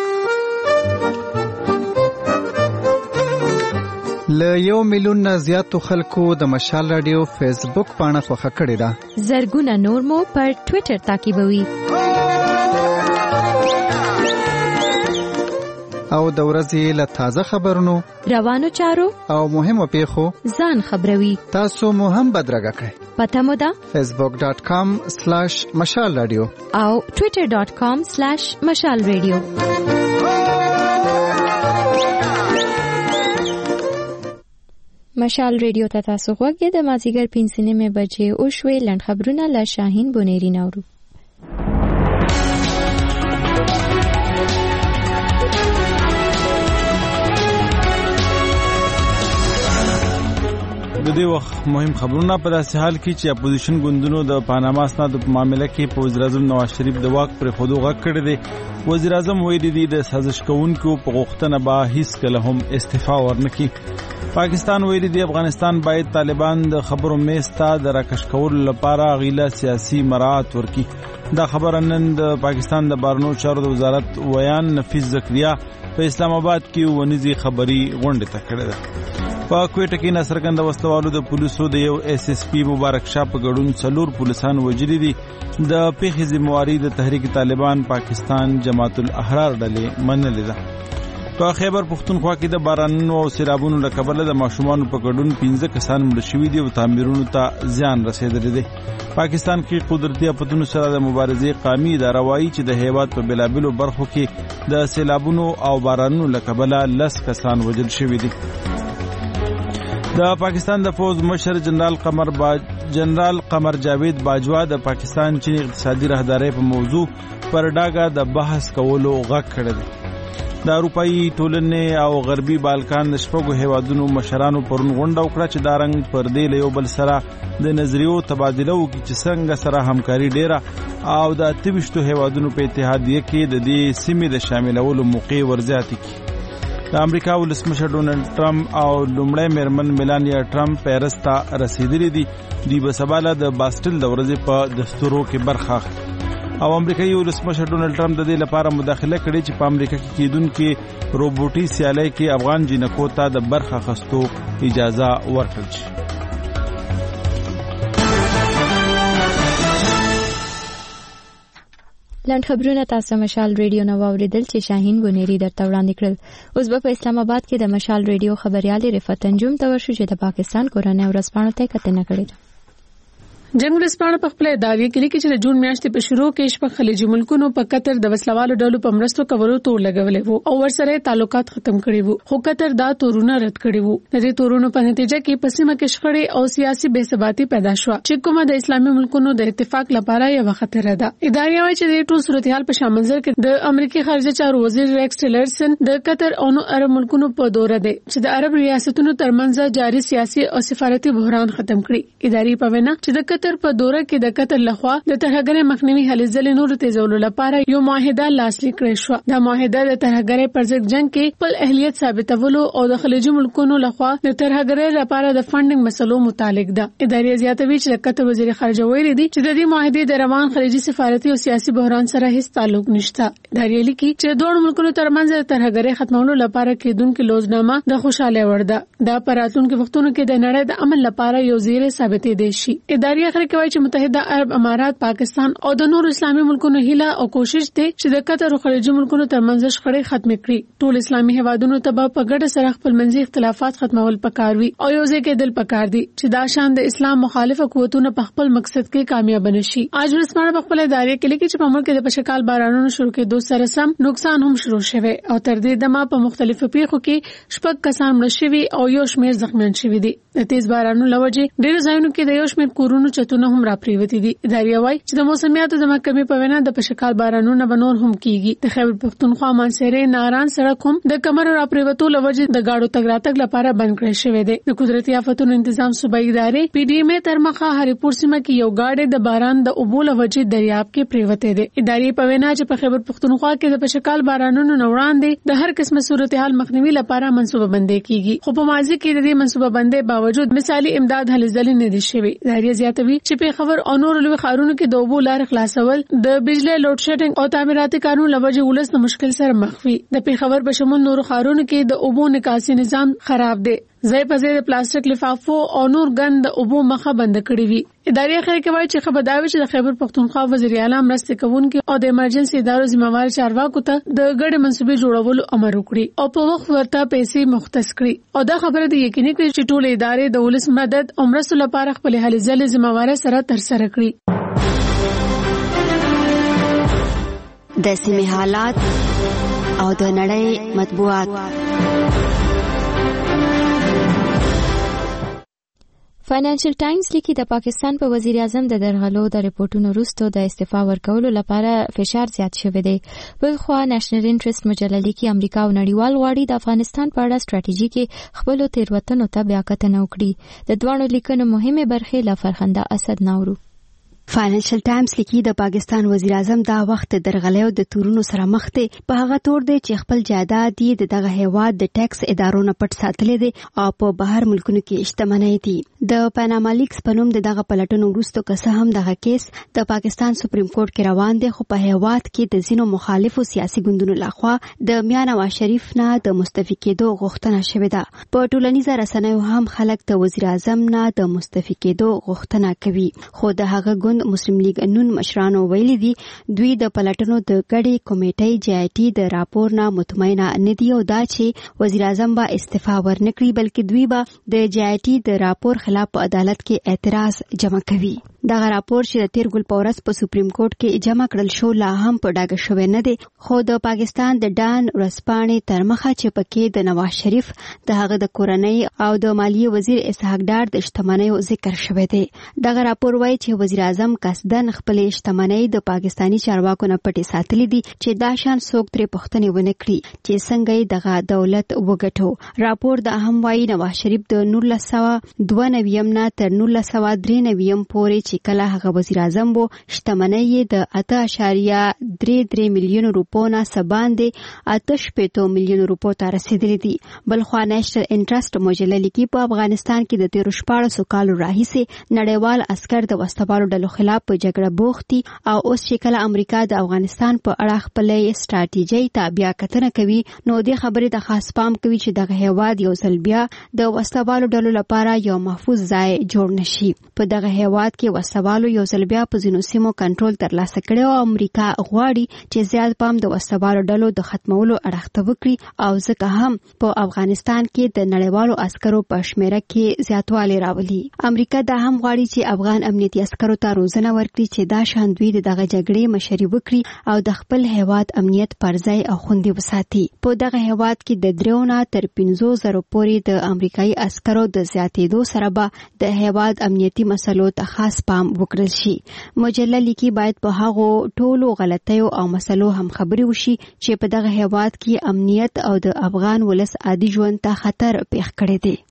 ل یو میلیون نه زیاتو خلکو د مشال رادیو فیسبوک پاڼه خوښه کړې ده. زرګونه نور مو پر ټوئیټر تعقیبوي او د ورځې له تازه خبرونو روانو چارو او مهمو پیښو ځان خبروي. تاسو مو هم بدرګه کړئ. پته مو ده فیسبوک ډاٹ کام سلیش مشال رادیو او ټوئیټر ډاٹ کام سلیش مشال رادیو. مشال ریډیو ته تاسو غوږی د مازیګر پنځه نیمه بجې او شوي لند خبرونه له شاهین بونيري نورو. د دې وخت مهم خبرونه په داسې حال کې چې اپوزیشن ګوندونو د پاناما اسنادو په معاملې کې په وزیر اعظم نواز شریف د واک پر خودو غږ کړی دی. وزیر اعظم ویلي دی د سازش کوونکو په غوښتنه به هیڅ کله هم استعفا ورنکړي. پاکستان ویلي دی افغانستان باید طالبان د خبرو میز ته د راکش کولو لپاره غیله سیاسي مراعات ورکړي. دا خبره نن د پاکستان د بهرنیو چارو د وزارت ویان نفیس زکریا په اسلام آباد کې ونیزي خبري غونډه ته کړې ده. په کوټه کې ناڅرګند وسلوالو د پولیسو د یو ایس ایس پی مبارک شاه په ګډون څلور پولیسان وژلي دي. د پیښې ذمہواری د تحریک طالبان پاکستان جماعت الاحرار ډلې منلې ده. په خیبر پختونخوا کې د بارانونو او سیلابونو له کبله د ماشومانو په ګډون پنځه کسان مړه شوي دي او تعمیرونو ته زیان رسیدلی دی. پاکستان کې قدرتي آفتونو سره د مبارزې قومي اداره وایي چې د هیواد په بېلابېلو برخو کې د سیلابونو او بارانونو له کبله لس کسان وژل شوي دي. د پاکستان د فوج مشر جنرال قمر باج جنرال قمر جاوید باجوا د پاکستان چین اقتصادي راهدارۍ په موضوع پر ډاګه د بحث کولو غږ کړی دی. د اروپאי ټولنې او غربي بالکان د شپږو هیوادونو مشرانو پرون غونډه وکړه چې دا رنګ پر دې له یو بل سره د نظریو تبادله وکړي چې څنګه سره همکاري ډیره او د اتويشتو هیوادونو په اتحادیه کې د دې سیمې د شاملولو موقع ورزیاتې کړي. د امریکا ولسمشر ډونالد ټرمپ او لومړی میرمن میلانیا ټرمپ پیرس ته رسیدلي دي. دوی به سبا له د باستل د ورځې په دستورو کې برخه اخلي او امریکایي ولسمشر ډونالد ټرمپ د دې لپاره مداخله کړې چې په امریکا کې کېدونکې روبوټي سیالۍ کې افغان جنکو ته د برخه اخیستو اجازه ورکړل شي. لند خبرونه تاسو مشال ریډیو نو اوریدل چې شاهین بونيري درته وړاندې کړل. اوس به په اسلام آباد کې د مشال ریډیو خبريالي رفعت انجم ته ورشو چې د پاکستان کورنۍ ورځپاڼو ته کتنه کړې ده. جنگ ورځپاڼه په خپل ادارې کې لیکي چې د جون میاشتې په شروع کې شپږ خلیجي ملکونو په قطر د وسلوالو ډلو په مرستو کولو تور لګولې وو او ورسره تعلقات ختم کړي وو، خو قطر دا تورونه رد کړي وو. د دې تورونو په نتیجه کې په سیمه کې شخړې او سیاسي بې ثباتي پیدا شوه چې کومه د اسلامي ملکونو د اتفاق لپاره یو خطر ده. ادارې وايي چې د ټول صورتحال په شامنځر کې د امریکای خارجه چارو وزیر ریکس ټیلرسن د قطر او عرب ملکونو په دوره ده چې د عرب ریاستونو ترمنځ جاري سیاسي او سفارتي بحران ختم کړي. ادارې په وینا چې د قطر په دوره کې د قطر لخوا د ترهګرۍ مخنیوي هلې ځلې نور تیزولو لپاره یو معاهده لاسلیک کړې شو. دا معاهده د ترهګرۍ پر ضد جنگ کې خپل اهلیت ثابتولو او د خلیجي ملکونو لخوا د ترهګرۍ لپاره د فنډینګ مسلو متعلق ده. ادارې زیاتوي چې د قطر وزیر خارجه ویلي دي چې د دې معاهدې د روان خلیجي سفارتي او سیاسي بحران سره هیڅ تعلق نشته. ادارې لیکي چې د دوه ملکونو ترمنځ د ترهګرۍ ختمولو لپاره کېدونکې لوزنامه د خوشاله وړ ده. دا پراتونکو وختونو کې د نړۍ د امن لپاره یو زیری ثابتې دي شي. ادارې اخر کې وایي چې متحده عرب امارات، پاکستان او د نور اسلامي ملکونو هیله او کوشش دي چې د قطر او خلیجي ملکونو ترمنځ شخړې ختم کړي. ټول اسلامي هیوادونو ته په ګډه سره خپل منځي اختلافات ختمول پکاروي او یو ځای کې دل پکار دي چې دا شان د اسلام مخالف قوتونو په خپل مقصد کې کامیاب نشي. اج ورسمانه په خپل ادارې کې لیکي چې په ملک کې د پشکال بارانونو شروع کېدو سره سم نقصان هم شروع شوه او تر دې دمه په مختلفو پیښو کې شپږ کسان مړ شوي او یو شمېر زخمیان شوي دي. د تیز بارانونو لوجه ډېر ځایونو کې د یو شمېر کورونو چتونه هم را پریوتی دي. ادارې وايي چې د موسمیاتو د محکمې په وینا د پشکال بارانونو به نور هم کیږي. د خیبر پختونخوا منصرې ناران سړک هم د کمر را پریوتو لوجه د گاډو تګ راتګ لپاره بند کړی شوی دی. د قدرتي آفتونو تنظیم صوبایي ادارې پی ډی ایم ترمخه هریپور سیمه کې یو گاډي د باران د اوبو لوجه دریاب کې پریوته دي. ادارې په وینا چې په خیبر پختونخوا کې د پشکال بارانونو وړاندې د هر قسمه صورتحال مخنیوي لپاره منصوبه بندي کیږي، خو په ماضي کې د دې منصوبه بندي باوجود مثالي امداد هلې ځلې نه دي شوی. ادارې زیاتوي چې په خبر او نور لوي خارونو کې د اوبو لار خلاصول د بجلی لوډ شیډینګ او تعمیراتي کارونو لوجه ولس د مشکل سره مخ وي. د پیښور په شمول نور خارونو کې د اوبو نکاسي نظام خراب دی. ځای په ځای د پلاستیک لفافو او نور ګند اوبو مخه بند کړی وي. ادارې خبرې کوي چې خبرداري چې د خیبر پختونخوا وزیر اعلی مرسته کوونکي او د ایمرجنسي ادارو ذمہوار چارواکو ته د ګډ منصوبې جوړولو امر وکړي او په وخت ورته پیسې مختص کړي او دا خبره د یقیني کړي چې ټول ادارې د ولس مدد او مرستو لپاره خپل هلې ځلې ذمہوار سره تر سره کړي. د سیمې حالات او د نړۍ مطبوعات. فاینانشل ټایمز لیکي د پاکستان په وزیر اعظم د درغلو د ریپورتونو وروسته د استعفا ورکولو لپاره فشار زیات شوی دی. بل خو نېشنل انټرست مجله لیکي امریکا او نړیوال غواړي د افغانستان په اړه ستراتیژي کې خپل تیروتنو ته بیا کتنه وکړي. د دوه لیکنو مهمه برخې له فرخنده اسد ناورو. فاینانشل ټایمز لیکي د پاکستان وزیر اعظم دا وخت د درغلیو د تورونو سره مخ دی. په هغه تور دی چې خپل جایداد یې د دغه هیواد د ټیکس ادارو نه پټ ساتلې دي او په بهر ملکونو کې شتمنۍ دي. د پاناما لیکس په نوم د دغه پلټنو وروسته که څه هم دغه کیس د پاکستان سپریم کورټ کې روان دی، خو په هیواد کې د ځینو مخالفو سیاسي ګوندونو لخوا د میاں نواز شریف نه د مستعفي کېدو غوښتنه شوې ده. په ټولنیزو رسنیو هم خلک د وزیر اعظم نه د مستعفي کېدو غوښتنه کوي، خو د هغه مسلم لیگ نون مشرانو ویلي دي دوی د پلټنو د ګډې کمیټې جی آی ټي د راپور نه مطمئنه نه دي او دا چې وزیر اعظم به استعفا ورنکړي بلکې دوی به د جی آی ټي د راپور خلاف په عدالت کې اعتراض جمع کوي. دغه راپور چې د تیر ګل پورس په سپریم کورټ کې جمع کړل شو لا هم په ډاګه شوی نه دی، خو د پاکستان د ډان ورسپانې تر مخه چې پکې د نواز شریف د هغه د کورنۍ او د مالیې وزیر اسحاق ډار د شتمنیو ذکر شوی دی. دغه راپور وایي چې وزیر اعظم قصدن خپلې شتمنۍ د پاکستانی چارواکو نه پټې ساتلې دي چې دا شان څوک ترې پوښتنې ونه کړي چې څنګه یې دغه دولت وګټو. راپور د هم وایي نواز شریف د نولس سوه دوه نویم نه تر نولس سوه درې نویم پورې کله هغه وزیر اعظم وو شتمنۍ د اته اشاریه درې درې میلیون روپو نه سباندې اته شپېته میلیون روپو ته رسیدلې دي. بلخوا نېشنل انټرست مجله لیکي په افغانستان کې د تیرو شپاړسو کالو راهیسې نړیوال عسکر د وسپالو ډلو خلاف په جګړه بوخت دي او اوس چې کله امریکا د افغانستان په اړه خپلې ستراتیژۍ ته بیا کتنه کوي نو د خبرې د خاص پام کوي چې دغه هیواد یو ځل بیا د وسپالو ډلو لپاره یو محفوظ ځای جوړ نشي. په دغه هیواد کې وسوالو یو ځل بیا په ځینو سیمو کنټرول ترلاسه کړی او امریکا غواړي چې زیات پام د وسوالو ډلو د ختمولو اړخ ته وکړي او ځکه هم په افغانستان کې د نړیوالو عسکرو په شمیره کې زیاتوالی راولي. امریکا دا هم غواړي چې افغان امنیتي عسکرو ته روزنه ورکړي چې دا شان دوی د دغه جګړې مشري وکړي او د خپل هیواد امنیت پر ځای او خوندي وساتي. په دغه هیواد کې د دریو نه تر پنځو زرو پورې د امریکایي عسکرو د زیاتېدو سره به د هیواد امنیتي مسلو ته خاص پام وکړل شي. مجله لیکي باید په هغو ټولو غلطیو او مسلو هم خبرې وشي چې په دغه هیواد کې امنیت او د افغان ولس عادي ژوند ته خطر پیښ کړی دی.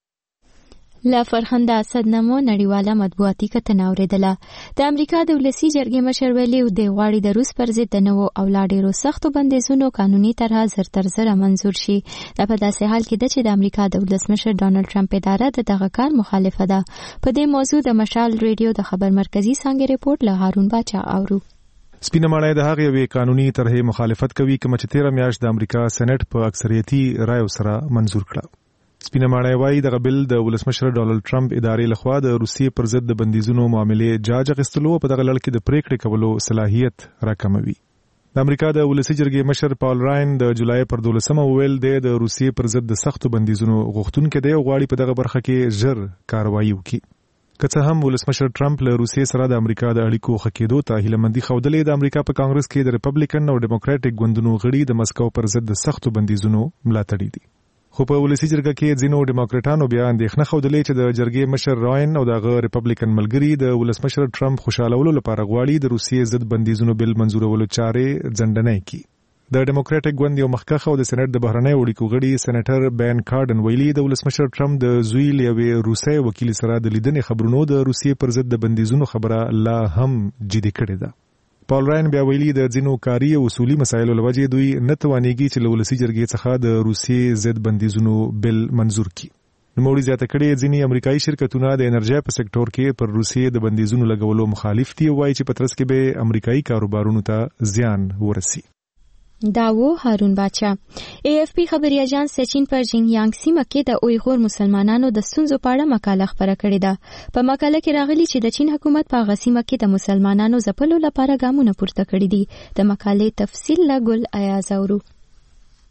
له فرخنده اسد نمو نړیواله مطبوعاتي کتنه اوریدله. د امریکا د ولسي جرګې مشر ویلي د غواړي د روس پر ضد د نوو او لا ډېرو سختو بندیزونو قانوني طرحه زر تر زره منظور شي. دا په داسې حال کې ده چې د امریکا د ولسمشر ډانلډ ټرمپ اداره د دغه کار مخالفه ده. په دې موضوع د مشال ریډیو د خبر مرکزی څانګې ریپورت له هارون باچا اورو. سپینه ماڼۍ د هغې یوې قانوني طرحې مخالفت کوي کوم چې تیره میاشت د امریکا سېنات په اکثریتي رایو سره منظور کړه. سپینه ماڼۍ وایي دغه بل د ولسمشر ډانلډ ټرمپ ادارې لخوا د روسیې پر ضد د بندیزونو معاملې جاج اخیستلو په دغه لړ کې د پریکړې کولو صلاحیت راکموي. د امریکا د ولسي جرګې مشر پال راین د جولای پر دولسمه وویل دی د روسیې پر ضد د سختو بندیزونو غوښتونکی دی او غواړي په دغه برخه کې ژر کاروایي وکړي. که څه هم ولسمشر ټرمپ له روسیې سره د امریکا د اړیکو ښه کېدو ته هیلهمندي ښودلې، د امریکا په کانګرس کې د ریپبلیکن او ډیموکراټیک ګوندونو غړي د مسکو پر ضد د سختو بندیزونو ملاتړي دي. خو په ولسي جرګه کې ځینو ډیموکراټانو بیا اندېښنه ښودلې چې د جرګې مشر راین او دغه ریپبلیکن ملګري د ولسمشر ټرمپ خوشالولو لپاره غواړي د روسیې ضد بندیزونو بل منظورولو چارې ځنډنۍ کړي. د ډیموکراټیک ګوند یو مخکښ او د سېنات د بهرنیو اړیکو غړي سېنیټر بین کارډن ویلي د ولسمشر ټرمپ د زوی له یوې روسي وکیل سره د لیدنې خبرونو د روسیې پر ضد د بندیزونو خبره لا هم جدي کړې ده. پال راین بیا ویلي د ځینو کاري او اصولي مسایلو له وجې دوی نه توانېږي چې له ولسي جرګې څخه د روسیې ضد بندیزونو بل منظور کړي. نوموړي زیاته کړې ځینې امریکایي شرکتونه د انرژۍ په سکتور کې پر روسیې د بندیزونو لګولو مخالف دي او وایي چې په ترڅ کې به امریکایي کاروبارونو ته زیان ورسي. داو هارون باچا. ای اف پی خبري اژانس چین په ژینګیانګ سیمه کې د اویغور مسلمانانو د ستونزو په اړه مقاله خپره کړې ده. په مقاله کې راغلي چې د چین حکومت په هغه سیمه کې د مسلمانانو ځپلو لپاره ګامونه پورته کړي دي. د مقالې تفصیل له ګل ایاز اورو.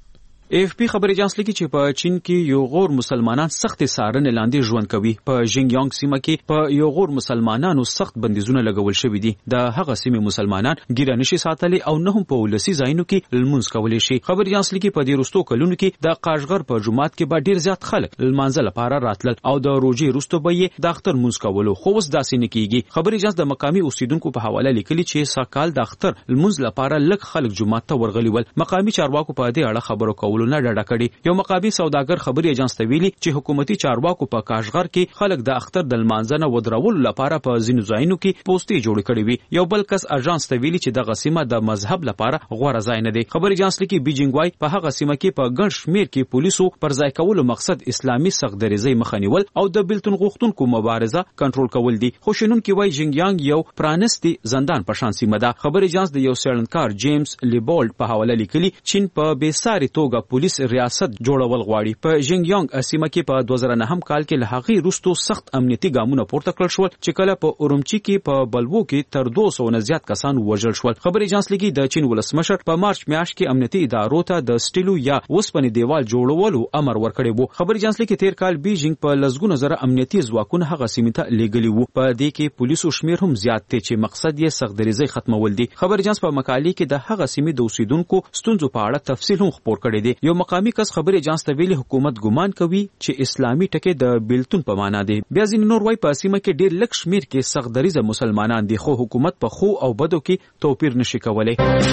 اف پی خبري اجانس لیکي چې په چین کې یو غور مسلمانان سخت څارنې لاندې ژوند کوي. په ژینګیانګ سیمه کې په یو غور مسلمانانو سخت بندیزونه لګول شوي دي. د هغه سیمې مسلمانان ګیره نشي ساتلي او نه هم په ولسی ځایونو کې لمونځ کولی شي. خبري اجانس لیکي په دې وروستو کلونو کې د قاشغر په جمعات کې به ډیر زیات خلک لمانځه لپاره راتلل او د روزي وروستو به یې د اختر مونځ کولو. خو اوس داسې نه کیږي. خبري اجانس د مقامي اوسیدونکو په حواله لیکلي چې ساکال د اختر لمونځ لپاره لږ خلک جمعات ته ورغلي ول. مقامي چارواکو په دې اړه خبرو کولو نه ډډه کړې. یو مقامي سوداګر خبري اجانس ته ویلي چې حکومتي چارواکو په کاشغر کې خلک د اختر د لمانځنه ودرولو لپاره په ځینو ځایونو کې پوسټي جوړ کړي وي. یو بل کس اژانس ته ویلي چې د غسیمه د مذهب لپاره غوړه ځای نه دی. خبري اجانس لیکي بیجینګ وايي په هغه سیمه کې په ګڼ شمیر کې پولیسو پر ځای کولو مقصد اسلامي سختدریزي مخنیول او د بیلتون غوښتونکو مبارزه کنټرول کول دي. خو شنونکي وايي جینګیانګ یو پرانستی زندان په شان سیمه ده. خبري اجانس د یو څېړنکار جیمز لیبولډ په حواله لیکلي چین په بیساري توګه پولیس ریاست جوړول غواړي. په ژینګیانګ سیمه کې په دوه زره نهم کال کې له هغې وروسته سخت امنیتي ګامونه پورته کړل شول چې کله په اورمچي کې په بلوو کې تر دوه سوه نه زیات کسان وژل شول. خبري اجانس لیکي د چین ولسمشر په مارچ میاشت کې امنیتي ادارو ته د سټیلو یا وسپنې دیوال جوړولو امر ورکړی وو. خبري اجانس لیکي تیر کال بیجینګ په لسګونو زره امنیتي ځواکونه هغه سیمې ته لیږلي وو. په دې کې پولیسو شمیر هم زیات دی چې مقصد یې سختدریزي ختمول دي. خبري اجانس په مقالې کې د هغه سیمې د اوسیدونکو ستونزو په اړه تفصیل هم خپور کړی دی. یو مقامي کس خبري اجانس ته ویلي حکومت ګمان کوي چې اسلامي ټکی د بیلتون په معنا دی. بیا ځینې نور وايي په سیمه کې ډیر لږ شمیر کې سختدریزه مسلمانان دي خو حکومت په خو او بدو کې توپیر نشي کولای.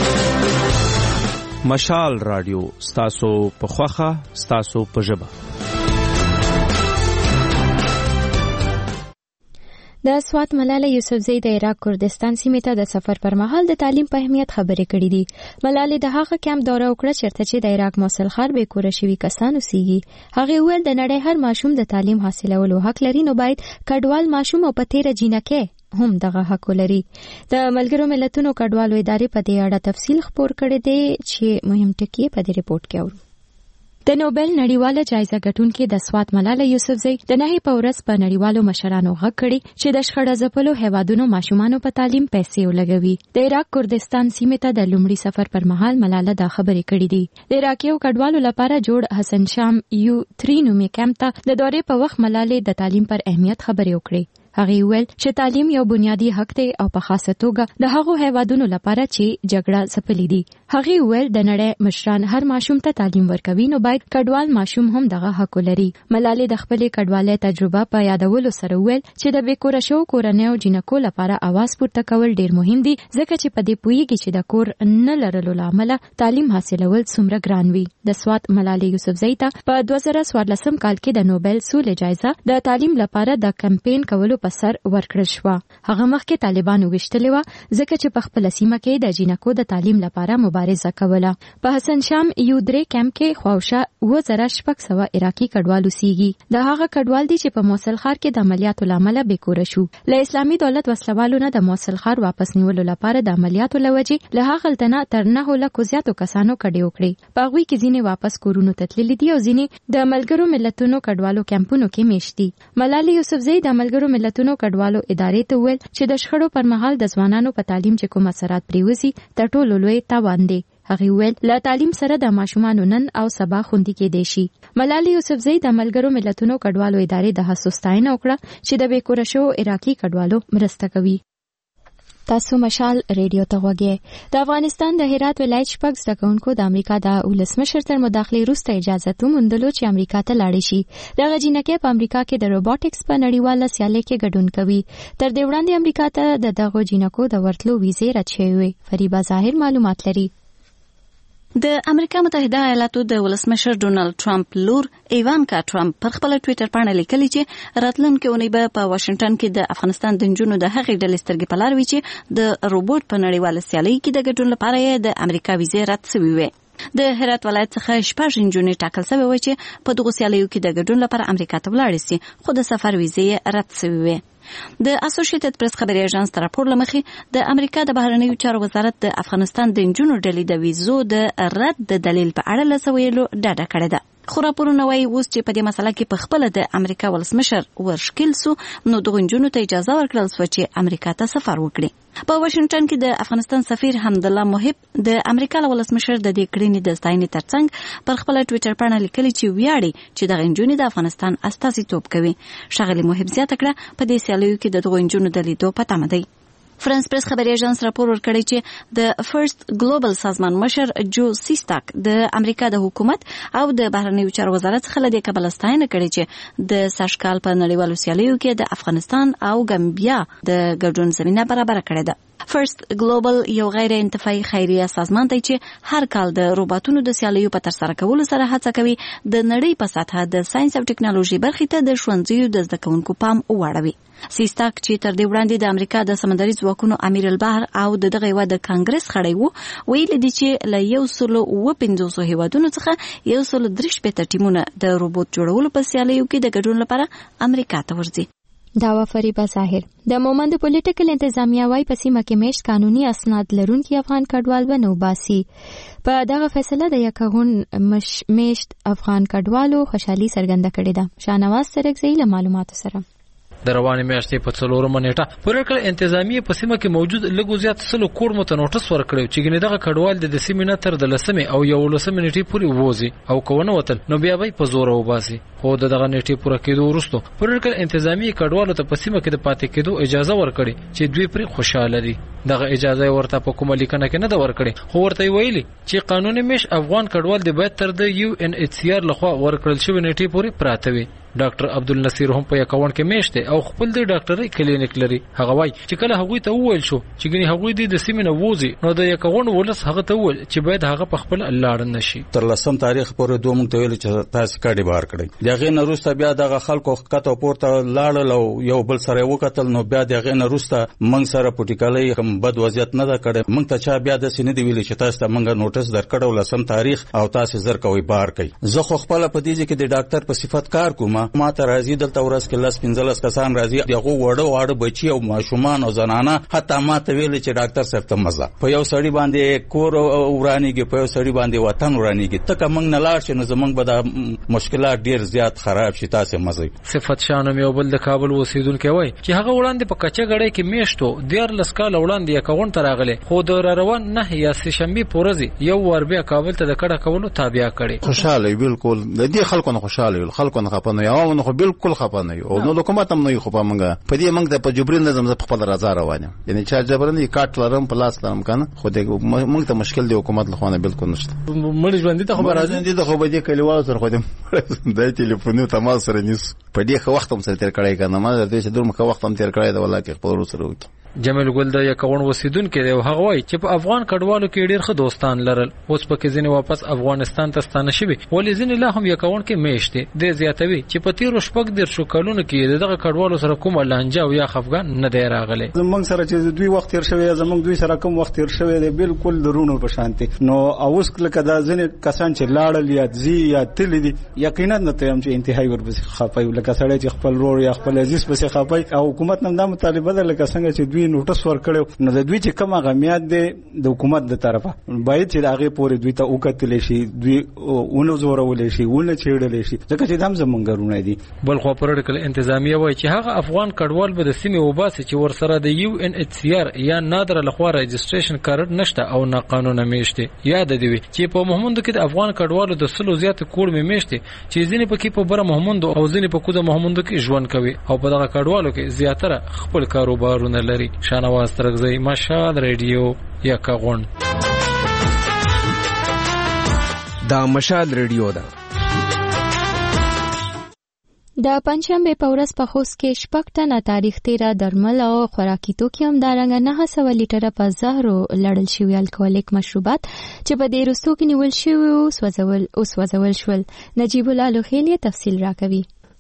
مشال رادیو ستاسو په خوخه ستاسو په ژبه. د سوات ملاله یوسفزۍ د عراق کردستان سیمې ته د سفر پر مهال د تعلیم په اهمیت خبرې کړې دي. ملاله د هغه کمپ دوره وکړه چېرته چې د عراق موصل ښار بې کوره شوي کسان اوسېږي. هغې وویل د نړۍ هر ماشوم د تعلیم حاصلولو حق لري نو باید کډوال ماشوم او په تېره جینکۍ هم دغه حق ولري. د ملګرو ملتونو کډوالو ادارې په دې اړه تفصیل خپور کړی دی چې مهم ټکي په دې ریپورت کې اورو. د نوبل نړیواله جایزه ګټونکې د سوات ملاله یوسفزۍ د نهي په ورځ په نړیوالو مشرانو غږ کړی چې د شخړه ځپلو هیوادونو ماشومانو په تعلیم پیسې ولګوي. د عراق کردستان سیمې ته د لومړي سفر پر مهال ملاله دا خبرې کړې دي. د عراقیو کډوالو لپاره جوړ حسن شام یو تری نومې کمپ ته د دورې په وخت ملاله د تعلیم پر اهمیت خبرې وکړې. هغه ویل چې تعلیم یو بنیادی حق دی او په خاصه توګه د هغو هیوادونو لپاره چې جګړه ځپلې دي. هغه ویل د نړۍ مشران هر ماشوم ته تعلیم ورکوي نو باید کډوال ماشوم هم دغه حق لري. ملاله د خپلې کډوالۍ تجربه په یادولو سره ویل چې د بیکوره شو کورنیو جنکو لپاره आवाज پورته کول ډیر مهم دي ځکه چې په دې پوهیږي چې د کور نه لرلو لامل تعلیم حاصلول څومره ګران وي. د سوات ملاله یوسفزۍ ته په دوه زره څوارلسم کال کې د نوبل سولې جایزه د تعلیم لپاره د کمپاین کولو په سر ورکړل شو. هغه مخکې طالبانو وشتلې و ځکه چې په خپل سیمه کې د جنکو د تعلیم لپاره مبارزه کوله. په حسن شام یو درې کمپ کې خواوشا و زره شپږ سوه عراقي کډوال اوسېږي. د هغه کډوال دي چې په موصل ښار کې د عملیاتو لامل بیکوره شو. له اسلامي دولت وسلوالو نه د موصل ښار واپس نیولو لپاره د عملیاتو لوجې له هغه تنه تر نه لکو زیاتو کسانو کډې وکړي. په هغوی کې ځینې واپس کورونو ته تللي دي او ځینې د ملګرو ملتونو کډوالو کمپونو کې میشت دي. ملاله یوسفزۍ د ملګرو ملتونو کډوالو ادارې ته ویل چې د شخړو پر مهال د ځوانانو په تعلیم چې کوم اثرات پریوزي تر ټولو لوی تاوان دی. هغه ویل له تعلیم سره د ماشومانو نن او سبا خوندي کېدای شي. ملاله یوسفزۍ د ملګرو ملتونو کډوالو ادارې د هڅو ستاینه وکړه چې د بیکوره شوو عراقي کډوالو مرسته کوي. تاسو مشال ریډیو ته غوږی. د افغانستان د هرات ولایت شپږ زده کوونکو د امریکا د ولسمشر تر مداخلې وروسته اجازه وموندلو چې امریکا ته لاړ شي. دغه جینکې په امریکا کې د روبوټکس په نړیواله سیالۍ کې ګډون کوي. تر دې وړاندې امریکا ته د دغو جینکو د ورتلو ویزې رد شوې وې. فریبا ظاهر معلومات لري. د امریکا متحده ایالاتو د ولسمشر ډونالد ټرمپ لور ایوانکا ټرمپ پر خپل ټوئیټر باندې لیکلي چې راتلونکي اونۍ به په واشنگټن کې د افغانستان د نجونو د هغې ډلې سترګې په لار وي چې د روبوټ په نړیواله سیالۍ کې د ګډون لپاره یې د امریکا ویزې رد شوې وې. د هرات ولایت څخه شپږ نجونې ټاکل شوې وې چې په دغو سیالیو کې د ګډون لپاره امریکا ته ولاړې سي خو د سفر ویزې رد شوې وې. د اسوسییټډ پریس خبري اژانس تر راپور لمخې د امریکا د بهرنیو چارو وزارت د افغانستان د نجونو ډلې د ویزو د رد د دلیل په اړه له سویلو ډاډه کړې ده. خو راپورونه وايي اوس چې په دې مسله کې په خپل د امریکا ولسمشر ورشکل سو نو دغه نجونو ته اجازه ورکړل شو چې امریکا ته سفر وکړي. په واشنگټن کې د افغانستان سفیر حمدالله محب د امریکا ولسمشر د دې کړنې د ستاینې ترڅنګ پر خپل ټوئیټر باندې لیکلي چې ویاړي چې دغه نجونې د افغانستان استازیتوب کوي. ښاغلي محب زیاته کړه په دې سیالیو کې د دغه نجونو د لیدو په تمه دی. فرانس پریس خبري اژانس راپور ورکړی چې د فرست ګلوبل سازمان مشر جو سیستاک د امریکا د حکومت او د بهرنیو چارو وزارت څخه له دې کبله ستاینه کړې چې د سږکال په نړیوالو سیالیو کې د افغانستان او ګامبیا د ګډون زمینه برابر کړې ده. فرست ګلوبل یو غیر انتفاعي خیریه سازمان دی چې هر کال د روباټونو د سیالیو په ترسره کولو سره هڅه کوي د نړۍ په سطحه د ساينس او ټکنالوژي برخې ته د ښوونځیو د زده کوونکو پام وواړوي. سیستاک چې تر دې وړاندې د امریکا د سمندري ځواکونو امیر البحر او د دغه یو د کانګرس خړی وو ویل دي چې له یو سلو و پنځوس هیوادونو څخه یو سلو درې شپېته ټیمونه د روبوټ جوړولو په سیالیو کې د ګډون لپاره امریکا ته ورځي. داوا فریبا ظاهر د مومند پولیټیکل انتظامیه وايي په سیمه کې میشت قانوني اسناد لرونکي افغان کډوال ونه وباسي. په دغه فیصله د یکهون میشت افغان کډوالو خوشحالي څرګنده کړې ده. شاهنواز سرکزی له معلوماتو سره د روانې میاشتې په څلورمه نیټه پولیټیکل انتظامیه په سیمه کې موجود لږ زیات سلو کور مته نوټس ورکړی چې ګنې دغه کډوال د سیمې نه تر د لسمې او یولسمې نیټې پورې ووځي او که ونه وتل نو بیا به په زوره وباسي. خو د دغه نیټې پوره کېدو وروسته پولیټیکل انتظامیه کډوالو ته په سیمه کې د پاتې کېدو اجازه ورکړي چې دوی پرې خوشاله دي. دغه اجازه ورته په کومه لیکنه کې نه ده ورکړې خو ورته ویلي چې قانوني میش افغان کډوال د باید تر د یو ان ایچ سی آر لخوا ورکړل شوی نیټې پورې پراته وي. ډاکټر عبدالنصیر هم په یکاون کې میشته او خپل د ډاکټرۍ کلینیک لري. هغه وایي چې کله هغوی ته وویل شو چې ګنې هغوی د سیمې نه ووځي نو د یکاون ولس هغه ته وویل چې باید هغه په خپل لاړ نشي. تر لسم تاریخ پورې دوه مونږ ته ویل چې تاسو کډي بار کړئ. دغه نه روسته بیا دغه خلکو کته پورته لاړل او یو بل سره وکتل نو بیا دغه نه روسته مونږ سره پټیکالي کوم بد وضعیت نه دا کړي. مونږ ته چا بیا د سینې دی ویل چې تاسو ته مونږ نوټس درکړو لسم تاریخ او تاسو زر کوي بار کړئ. زه خو خپل په دې کې د ډاکټر په صفت کار کوم. ما ته راځي دلته ورځ کې لاس پنځلس کسان راځي دغه وړو وړو بچي او ماشومان او زنانه حتی ما ته ویل چې ډاکټر صاحب ته مزه په یو سړی باندې کور ورانیږي په یو سړی باندې وطن ورانیږي ته کوم نه لاړ شي نو زمونږ به د مشکلات ډیر زیات خراب شي. تاسو مزه صفت شانم یو بل د کابل اوسیدونکو وای چې هغه وړاندې په کچه غړې کې میشتو ډیر لسکال وړاندې یکون تر راغله خو د روان نه یا سشنبه پورزي یو ور بیا کابل ته د کډه کولو تابع کړي. خوشاله بالکل د دې خلکو نه خوشاله خلکو نه خپنه یو نو بالکل خپنه او نو حکومت هم نه خو په منګه په دې منګ د په جبرین نظم په خپل راځه روانه یعنی چې جبرین یې کاټ لرم پلاس لرم کنه خو دې منګ ته مشکل دی حکومت له خونه بالکل نشته. مړ ژوند دي ته خبر راځي دي خو به دې کلیوالو سره خو دې د ټلیفون تماس سره نیس په دې خو وخت هم سره تیر کړی کنه ما د دې چې دومره وخت هم تیر کړی دا ولکه خپل سره وکی. جمیل ګل د یکون وسیدونکو دی هغه وایي چې په افغان کډوالو کې ډیر ښه دوستان لرل اوس په کې ځینې واپس افغانستان ته ستانه شوي ولې ځینې لا هم یکون کې میشته د زیاتوي چې په تیرو شپږ ډیر شو کلونو کې دغه کډوالو سره کوم لانجه او یا خفګان نه دی راغلی. زمونږ سره چې دوی وخت تیر شوی زمونږ دوی سره کوم وخت تیر شوی دی بالکل درونو په شانتي نو اوس کله دا ځینې کسان چې لاړل یا ځي یا تل دي یقینا نه ته هم چې انتهایی ورپسې خپای لکه سړی چې خپل رور یا خپل عزیز پسې خپای او حکومت نن دا مطالبه ده لکه څنګه چې دوی نوټس ورکړي نو د دوی چې کوم غمیات دي د حکومت د طرفه باید چې هغه پورې دوی ته وکتل شي دوی اونو زورول شي ونه چیرل شي ځکه چې دام زمونږونه دي. بل خو پولیټیکل انتظامیه وایي چې هغه افغان کډوال به د سیمې وباسي چې ورسره د یو ان ایچ سی آر یا نادر لخوا رجسټریشن کارت نشته او نه قانون میشته. یاد دی چې په محمود کې د افغان کډوالو د سلو زیات کور می میشته چې ځینې پکې په بره محمود او ځینې په کوزه محمود کې ژوند کوي او په دغه کډوالو کې زیاتره خپل کاروبارونه لري. شانواز ترغزی مشال ریډیو یکاغون دا مشال ریډیو ده. د پنځشنبه په ورځ په خوست کې شپږ ټنه تاریخ تیره درمل او خوراکي توکي هم دارنګه نه سوه لیټره په زهرو لړل شوي الکوهولیک مشروبات چې په دې وروستو کې نیول شوي او سوځول شول. نجیب الله لوخیل تفصیل راکوي.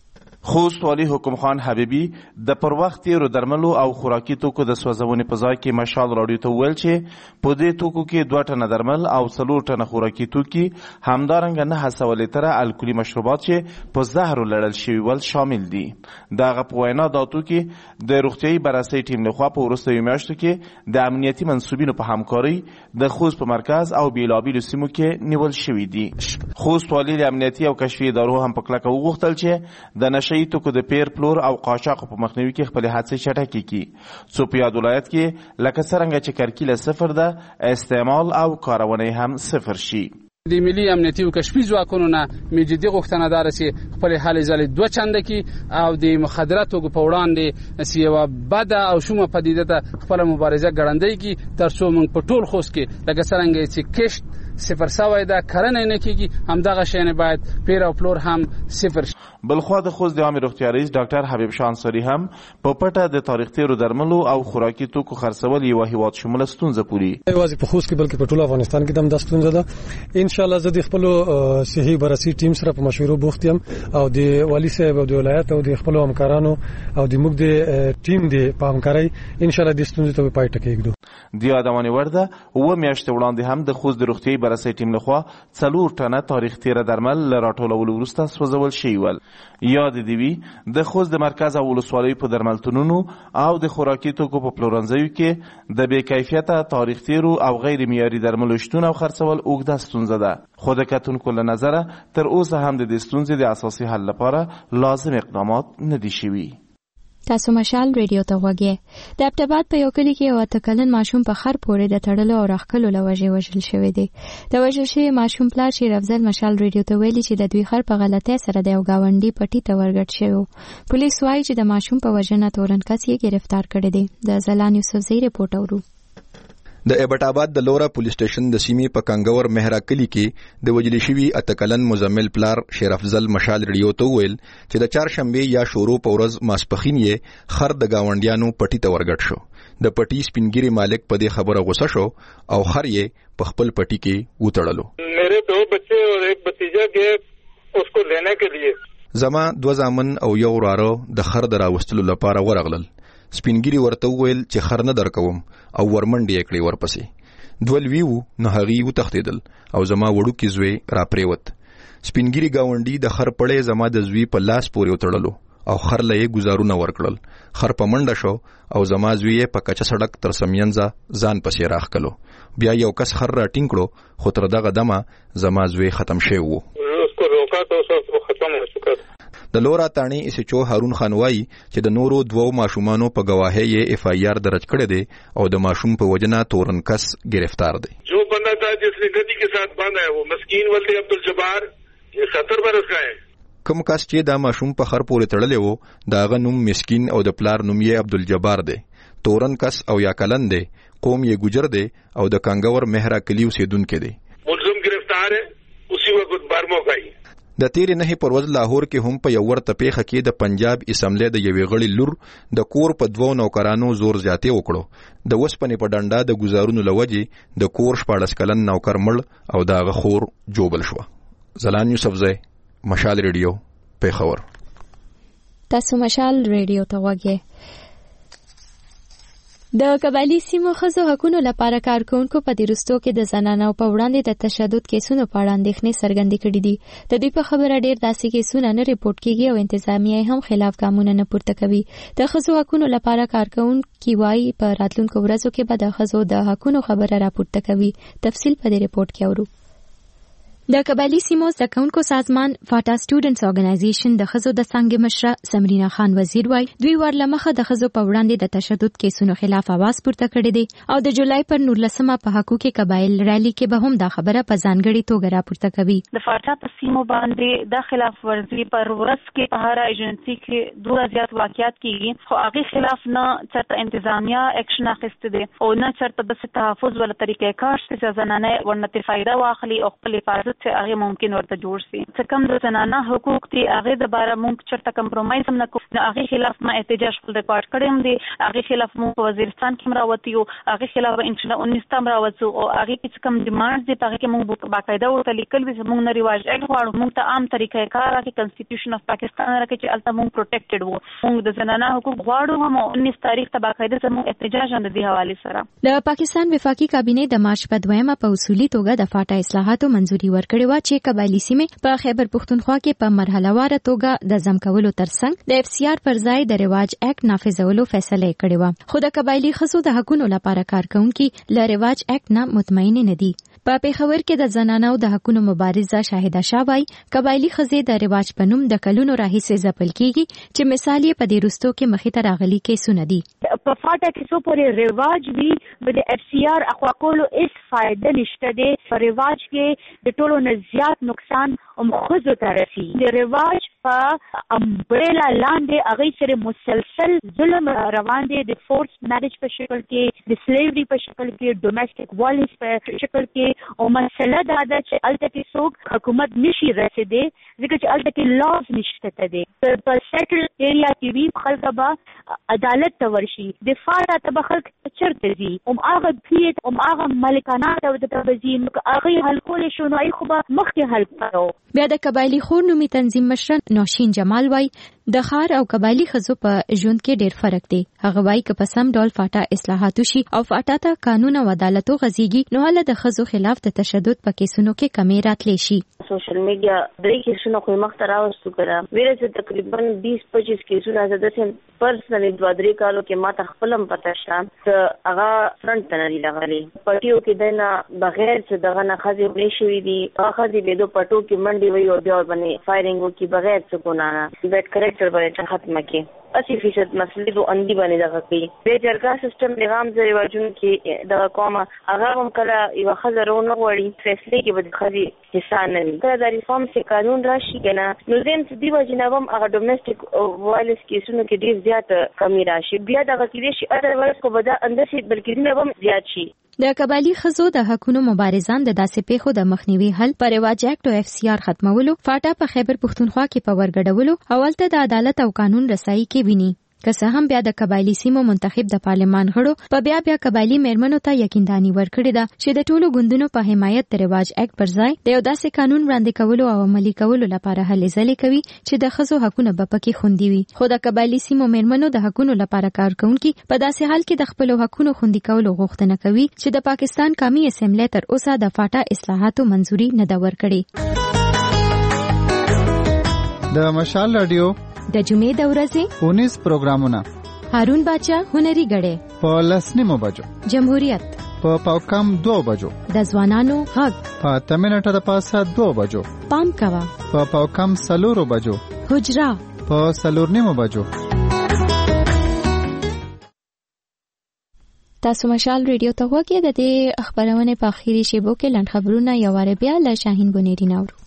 خوست والي حکم خان حبیبي د پر وخت تیرو درملو او خوراکي توکو د سوځونې په ځای کې مشال راډیو ته وویل چې په دې توکو کې دوه ټنه درمل او څلور ټنه خوراکي توکي همدارنګه نه هڅه لیتره الکولي مشروبات چې په زهرو لړل شوي ول شامل دي. دغه په وینا دا توکي د روغتیايي بررسۍ ټیم لخوا په وروستیو میاشتو کې د امنیتي منصوبینو په همکارۍ د خوست په مرکز او بیلابیلو سیمو کې نیول شوي دي. خوست والي د امنیتي او کشفي ادارو هم په کلکه وغوښتل چې د نشه یي توکو د پیر پلور او قاچاق په مخنیوي کې خپل هڅې چټکې کړي، څو په یاد ولایت کې لکه څرنګه چې کرکیله صفر ده استعمال او کارونه هم صفر شي. د ملي امنیتي او کشفي ځواکونو نه میجدي غوښتنه دار چې خپل حل ځلې دوه چنده کې او د مخدراتو په وړاندې سیوا بد او شومه پدیده ته خپل مبارزه ګړندۍ کی ترڅو موږ په ټول خوست کې لکه څرنګه چې کشت صفر سوی ده کرنه نه کیږي همدغه شین باید پیر او پلور هم صفر شي. بلخوا د خوست د عامه روغتیا رئیس ډاکټر حبیب شاه انصاری هم په پټه د تاریخ تیرو درملو او خوراکي توکو خرڅول یو هیواد شموله ستونزه پوری ایوازي په خوست کې بلکې په ټول افغانستان کې د ستونزه ده. ان شاء الله زه د خپل صحي بررسي ټیم سره په مشورو بوخت یم او د والي صاحب او د ولایت او د خپل همکارانو او د موږ د ټیم د په همکارۍ ان شاء الله د ستونزې ته پای ټکیږو. د یادونه ورده و میاشتې وړاندې هم د خوست د روغتیايي بررسۍ ټیم لخوا څلور ټنه تاریخ تیره درمل له راټولولو وروسته سوځول شوي ول. یاد دې وي د خوست د مرکز او ولسوالیو په درملتونونو او د خوراکي توکو په پلورنځیو کې د بې کیفیته تاریخ تیرو او غیر معیاري درملو شتون او خرڅول اوږده ستونزه ده، خو د کتونکو له نظره تر اوسه هم د دې ستونزې د اساسي حل لپاره لازم اقدامات نه دي شوي. تاسو مشال ریډیو ته وګورئ. د ابټاباد په یو کلی کې یو اته کلن ماشوم په خر پورې د تړلو او راخکلو لوجې وژل شوی دی. د وژل شوي ماشوم پلار شیر افضل مشال ریډیو ته ویلي چې د دوی خر په غلطۍ سره د یو گاونډي پټي ته ورګډ شوی. پولیس وایي چې د ماشوم په وژنه تورن کس یې گرفتار کړی دی. د زلان یوسفزۍ رپورټ اورو. د ابټاباد د لورا پولیس سټیشن د سیمې په کنګور مهرا کلی کې د وجل شوی اتکلن مزمل پلار شیر افضل مشال ریډیو ته ویل چې د چهارشنبه یا شورو په ورځ ماسپخین یې خر د گاونډیانو پټي ته ورګډ شو. د پټي سپینګری مالک په دې خبره غوسه شو او خر یې په خپل پټي کې وتړلو. میرے دو بچے اور ایک بھتیجا گئے اس کو لینے کے لیے. زما دو زامن او یو وراره د خر دراوستلو لپاره ورغلل. سپینګری ورته ویل چې خر نه درکوم او ورمنډې کړې ورپسې. دول ویو نو هغه و تختیدل او زما وړو کې زوی را پریوت. سپینګری گاونډي د خر پړې زما د زوی په لاس پورې وتړلو او خر لې گزارونه ورکړل. خر په منډه شو او زما زوی په کچا سړک تر سمینځه ځان پسې راخکلو. بیا یو کس خر را ټینګ کړو خو تر دغه دمه زما زوی ختم شوی وو. उसको रोका तो सब खत्म हो चुका था. د لورا تانی اسچو هارون خان وای چې د نورو دوو ماشومانو په گواهی یې اف آی آر درج کړی دی او د ماشوم په وجنه تورن کس گرفتار دی. جو بندہ تھا جس نے گدی کے ساتھ باندھا ہے وہ مسکین ولد عبدالجبار یہ ستر برس کا ہے. کوم کس چې دا ماشوم په خر پورې تړلی وو داغه نوم مسکین او د پلار نوم یې عبدالجبار دی. تورن کس او یا کلن دی، قوم یې ګجر دی او د کنګور مهرا کلی اوسیدونکی دی. ملزم گرفتار ہے اسی وقت بارمو کا ہی. د تیرې نهې پر ورځ لاهور کې هم په یو ورته پیښه کې د پنجاب اسمبلی د یوې غړي لور د کور په دوو نوکرانو زور زیاتې وکړو. د وسپنې په ډنډه د گزارونو لوجې د کور شپاړس کلن نوکر مړ او د هغه خور جوبل شوه. زلان یوسفزۍ، مشال ریډیو، پیښور. تاسو مشال ریډیو ته وګورئ. د قبایلی سیمو ښځو حقونو لپاره کارکونکو په دې وروستو کې د زنانو په وړاندې د تشدد کیسونو په اړه اندېښنې څرګندې کړې دي. د دوی په خبره ډېر داسې کیسونه نه ریپورټ کیږي او انتظامیه هم خلاف ګامونه نه پورته کوي. د ښځو حقونو لپاره کارکونکي وایي په راتلونکو ورځو کې به د ښځو د حقونو خبره راپورته کوي. تفصیل په دې ریپورټ کې اورو. د قبایلی سیمو زده کوونکو سازمان فاټا سټوډنټس اورګنایزیشن د ښځو د څانګې مشره سمرینا خان وزیر وایي دوی ور مخه د ښځو په وړاندې د تشدد کیسونو خلاف आवाज پورته کړی دی او د جولای پر نولسمه په حقوقي قبایل ریلی کې به هم دا خبره په ځانګړي توګه راپورته کوي. د فاټا په سیمو باندې د خلاف ورزي پر ورځ کې په هر ایجنسی کې دوه زیات واقعیات کیږي خو هغه خلاف نه چرته انتظامیه اکشن اخیسته دي او نه چرته د تحفظ ول طریقې کار چې زنانه ورنته فائدہ واخلي او خپل حفاظت چې هغه ممکن ورته جوړ شي. څه کم د زنانه حقوق دي هغه د باره مونږ چرته کمپرمایز هم نه کوو. د هغه خلاف ما احتجاج خپل ریکارډ کړی هم دی. هغه خلاف مونږ په وزیرستان کې راوتی یو، هغه خلاف انشاء الله انیس تم راوځو او هغه کې کم ډیمانډز دي هغه کې مونږ باقاعده ورته لیکل وي مونږ نه ریواج اکټ غواړو. مونږ ته عام طریقې کار راکې کنسټیټیوشن اف پاکستان راکې چې الته مونږ پروټیکټډ وو. مونږ د زنانه حقوق غواړو هم انیس تاریخ ته باقاعده زموږ احتجاج هم د دې حواله سره. د پاکستان وفاقي کابینه د مارچ په دویمه په اصولي توګه د فاټا اصلاحاتو منځوري ورکړې و چې قبایلی سیمې په خیبر پختونخوا کې په مرحله واره توګه د ځم کولو ترڅنګ د اف سی آر پر ځای د رواج اکټ نافذولو فیصله کړې و. خو د قبایلی ښځو د حقوقو لپاره کارکونکي ل رواج اکټ نه مطمئن نه دي. په پیښور کې د زنانو د حقوقو مبارزه شاهده شاوای قبایلی ښځې د رواج په نوم د کلونو راهیسې ځپل کیږي چې مثال یې په دې رستو کې مخې ته راغلي کیسونه دي. په فاټا کې څو پورې رواج وي د اف سی آر اخوا کولو هیڅ فائدہ نشته دی. په رواج کې د ټولو نه زیات نقصان هم ښځو ته رسي. د رواج په امبریلا لاندې هغې سره مسلسل ظلم روان دی د فورس میریج په شکل کې، د سلیوري په شکل کې، ډومیسټک وایلنس په شکل کې. او مسله دا ده چې الته کې څوک حکومت نشي رسېدی ځکه چې الته کې لاز نشته دی. په سیټل ایریا کې وي خلک به عدالت ته ورشي، د فاټا ته به خلک چرته ځي هم هغه پیټ هم هغه مالکانات او د تبزین هغه حل کول شو نو ای خو به مخکې حل کړو. بیا د قبایلی خور نومي تنظیم مشر نوشین جمال وای د خار او قبایلی ښځو په ژوند کې ډېر فرق دی. هغه وای که په سم ډول فاټا اصلاحات وشي او فاټا ته قانون او عدالت وغځيږي نو هله د ښځو خلاف د تشدد په کیسونو کې کمی راتلی شي. سوشل میډیا درې کیسونه خو مخ ته راوستو کړه. ویره چې تقریبا بیس پچیس کیسونه زده سم پرسنلی دوه درې کالو کې ماته خپلم پته شته چې هغه فرنٹ ته نه لغلي. پټیو کې دنه بغیر چې دغه نه خځې وړي شوې دي هغه خځې به دو پټو کې منډي وي او بیا باندې فایرینګ وکي بغیر څه ګناه نه بیت کریکټر باندې ختمه کې اسی فیصد مسلې دو اندی باندې دغه کوي. د جرګه سیستم نظام زری واجون کې دغه قومه هغه هم کله یو خزر نه وړي فیصله کې به خځې حصہ نه وي. کله د ریفارم سي قانون راشي کنه نو زم چې دی وجنوم هغه ډومېسټک وایلنس کیسونو کې ډیر زیات کمی راشي. بیا دغه کې شي اډرورس کو بدا اندسي بلکې نه هم زیات شي. د قبایلی ښځو د حقوقو مبارزان د داسې پیښو د مخنیوي حل پر رواج اکټ او اف سی آر ختمولو فاټا په خیبر پختونخوا کې په ورګډولو اولته د عدالت او قانون رسایي کې ویني. که څه هم بیا د قبایلی سیمو منتخب د پارلمان غړو په بیا بیا قبایلی میرمنو ته یقینداني ورکړې ده چې د ټولو ګوندونو په حمایت د رواج اکټ پر ځای د یو داسې قانون وړاندې کولو او عملي کولو لپاره هلې ځلې کوي چې د ښځو حقونه به پکې خوندي وي. خو د قبایلی سیمو میرمنو د حقونو لپاره کار کوونکي په داسې حال کې د خپلو حقونو خوندي کولو غوښتنه کوي چې د پاکستان قومي اسمبلی تر اوسه د فاټا اصلاحاتو منځوري نه ده ورکړې. د مشال رادیو د جمعې د ورځې اونیس پروګرامونه هارون باچا هنري غړې په لسنیمو بجو، جمهوریت په پاوکم دو بجو، د ځوانانو غږ په تمنټه د پاسه دو بجو، پام کوا په پاوکم سلورو بجو، حجرا په سلورنیمو بجو. تاسو مشال ریډیو ته وګورئ. د دې خبرونه په اخیری شیبو کې لنډ خبرونه یو واره بیا له شاهین بونیری نورو.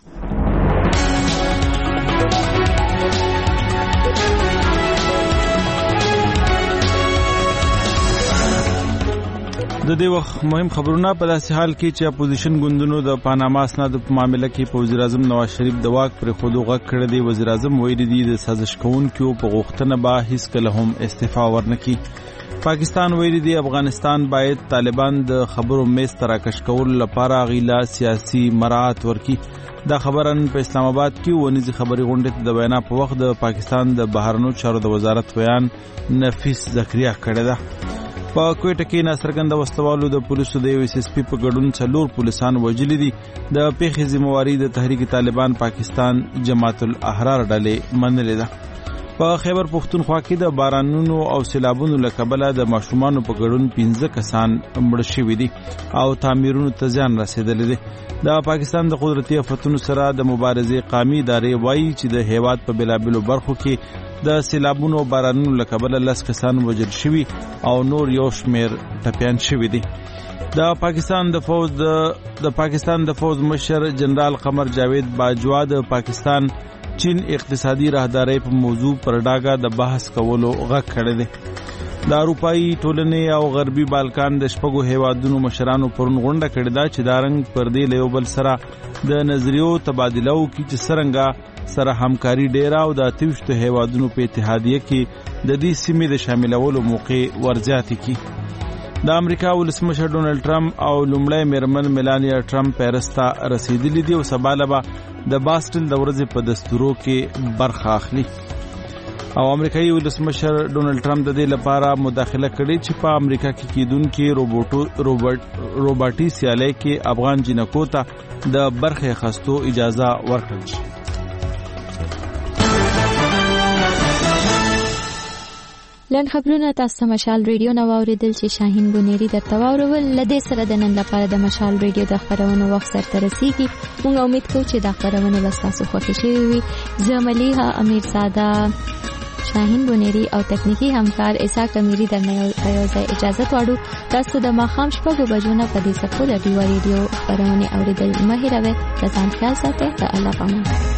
د دې وخت مهم خبرونه په داسې حال کې چې اپوزیشن ګوندونو د پاناما اسناد په معاملې کې په وزیر اعظم نواز شریف د واک پر خودو غږ کړی دی. وزیر اعظم ویلي دی د سازش کوونکو په غوښتنه به هیڅ کله هم استعفا ورنکړي. پاکستان ویلي دی افغانستان باید طالبان د خبرو میز ته راکش کولو لپاره غیلا سیاسي مراعات ورکړي. دا خبرن په اسلام آباد کې ونیزي خبري غونډه د وینا په وخت د پاکستان د بهرنیو چارو د وزارت بیان نفیس زکریا کړی دی. په کوټه کې ناڅرګند وسلوالو د پولیسو د یو اس اس پی په ګډون څلور پولیسان وژلي دي. د پیښې ذمہواری د تحریک طالبان پاکستان جماعت الاحرار ډلې منلې ده. په خیبر پختونخوا کې د بارانونو او سیلابونو له کبله د ماشومانو په ګډون پنځه کسان مړ شوي دي او تعمیرونو ته زیان رسیدلی دی. د پاکستان د قدرتي آفتونو سره د مبارزې قومي ادارې وایي چې د هیواد په بېلابېلو برخو کې د سیلابونو او بارانونو له کبله لس کسان وژل شوي او نور یو شمیر ټپیان شوي دي. د پاکستان د فوج د پاکستان د فوج مشر جنرال قمر جاوید باجوا د پاکستان چین اقتصادي راهدارۍ په موضوع پر ډاګه د بحث کولو غږ کړی دی. د اروپאי ټولنې او غربي بالکان د شپږو هیوادونو مشرانو پرون غونډه کړې ده چې دا رنګ پر دې له یو بل سره د نظریو تبادله وکړي چې څرنګه سره همکاري ډیره او د اتوشتو هیوادونو په اتحادیه کې د دې سیمې د شاملولو موقع ورزیاتې کړي. د امریکا ولسمشر ډونالد ټرمپ او لومړی میرمن میلانیا ټرمپ پیرس ته رسیدلي دي او سبا له به د باسټل د ورځې په دستورو کې برخه اخلي. او امریکایي ولسمشر ډونالد ټرمپ د دې لپاره مداخله کړې چې په امریکا کې کېدونکي روبوټو روبوټ روباټي سیالۍ کې افغان جنکو ته د برخه اخیستو اجازه ورکړل شي. لن خبرونه تاسو مشال ریډیو نو اوریدل چې شاهین بونيري د تواورول لدې سره د نن لپاره د مشال ریډیو د خبرونو وخت سره ترسيږي. موږ امید کوو چې د خبرونو لاسو خوښ شي وي. زمليها امیر ساده شاهین بونيري او تکنیکی همکار اسحاق امیری درنه یوځای اجازه واړو. تاسو د ماخام شپږو بجو نه په دې سکو د ریډیو خبرونه اوریدل مه هیروئ. ځان خیال ساتئ. الله پامان.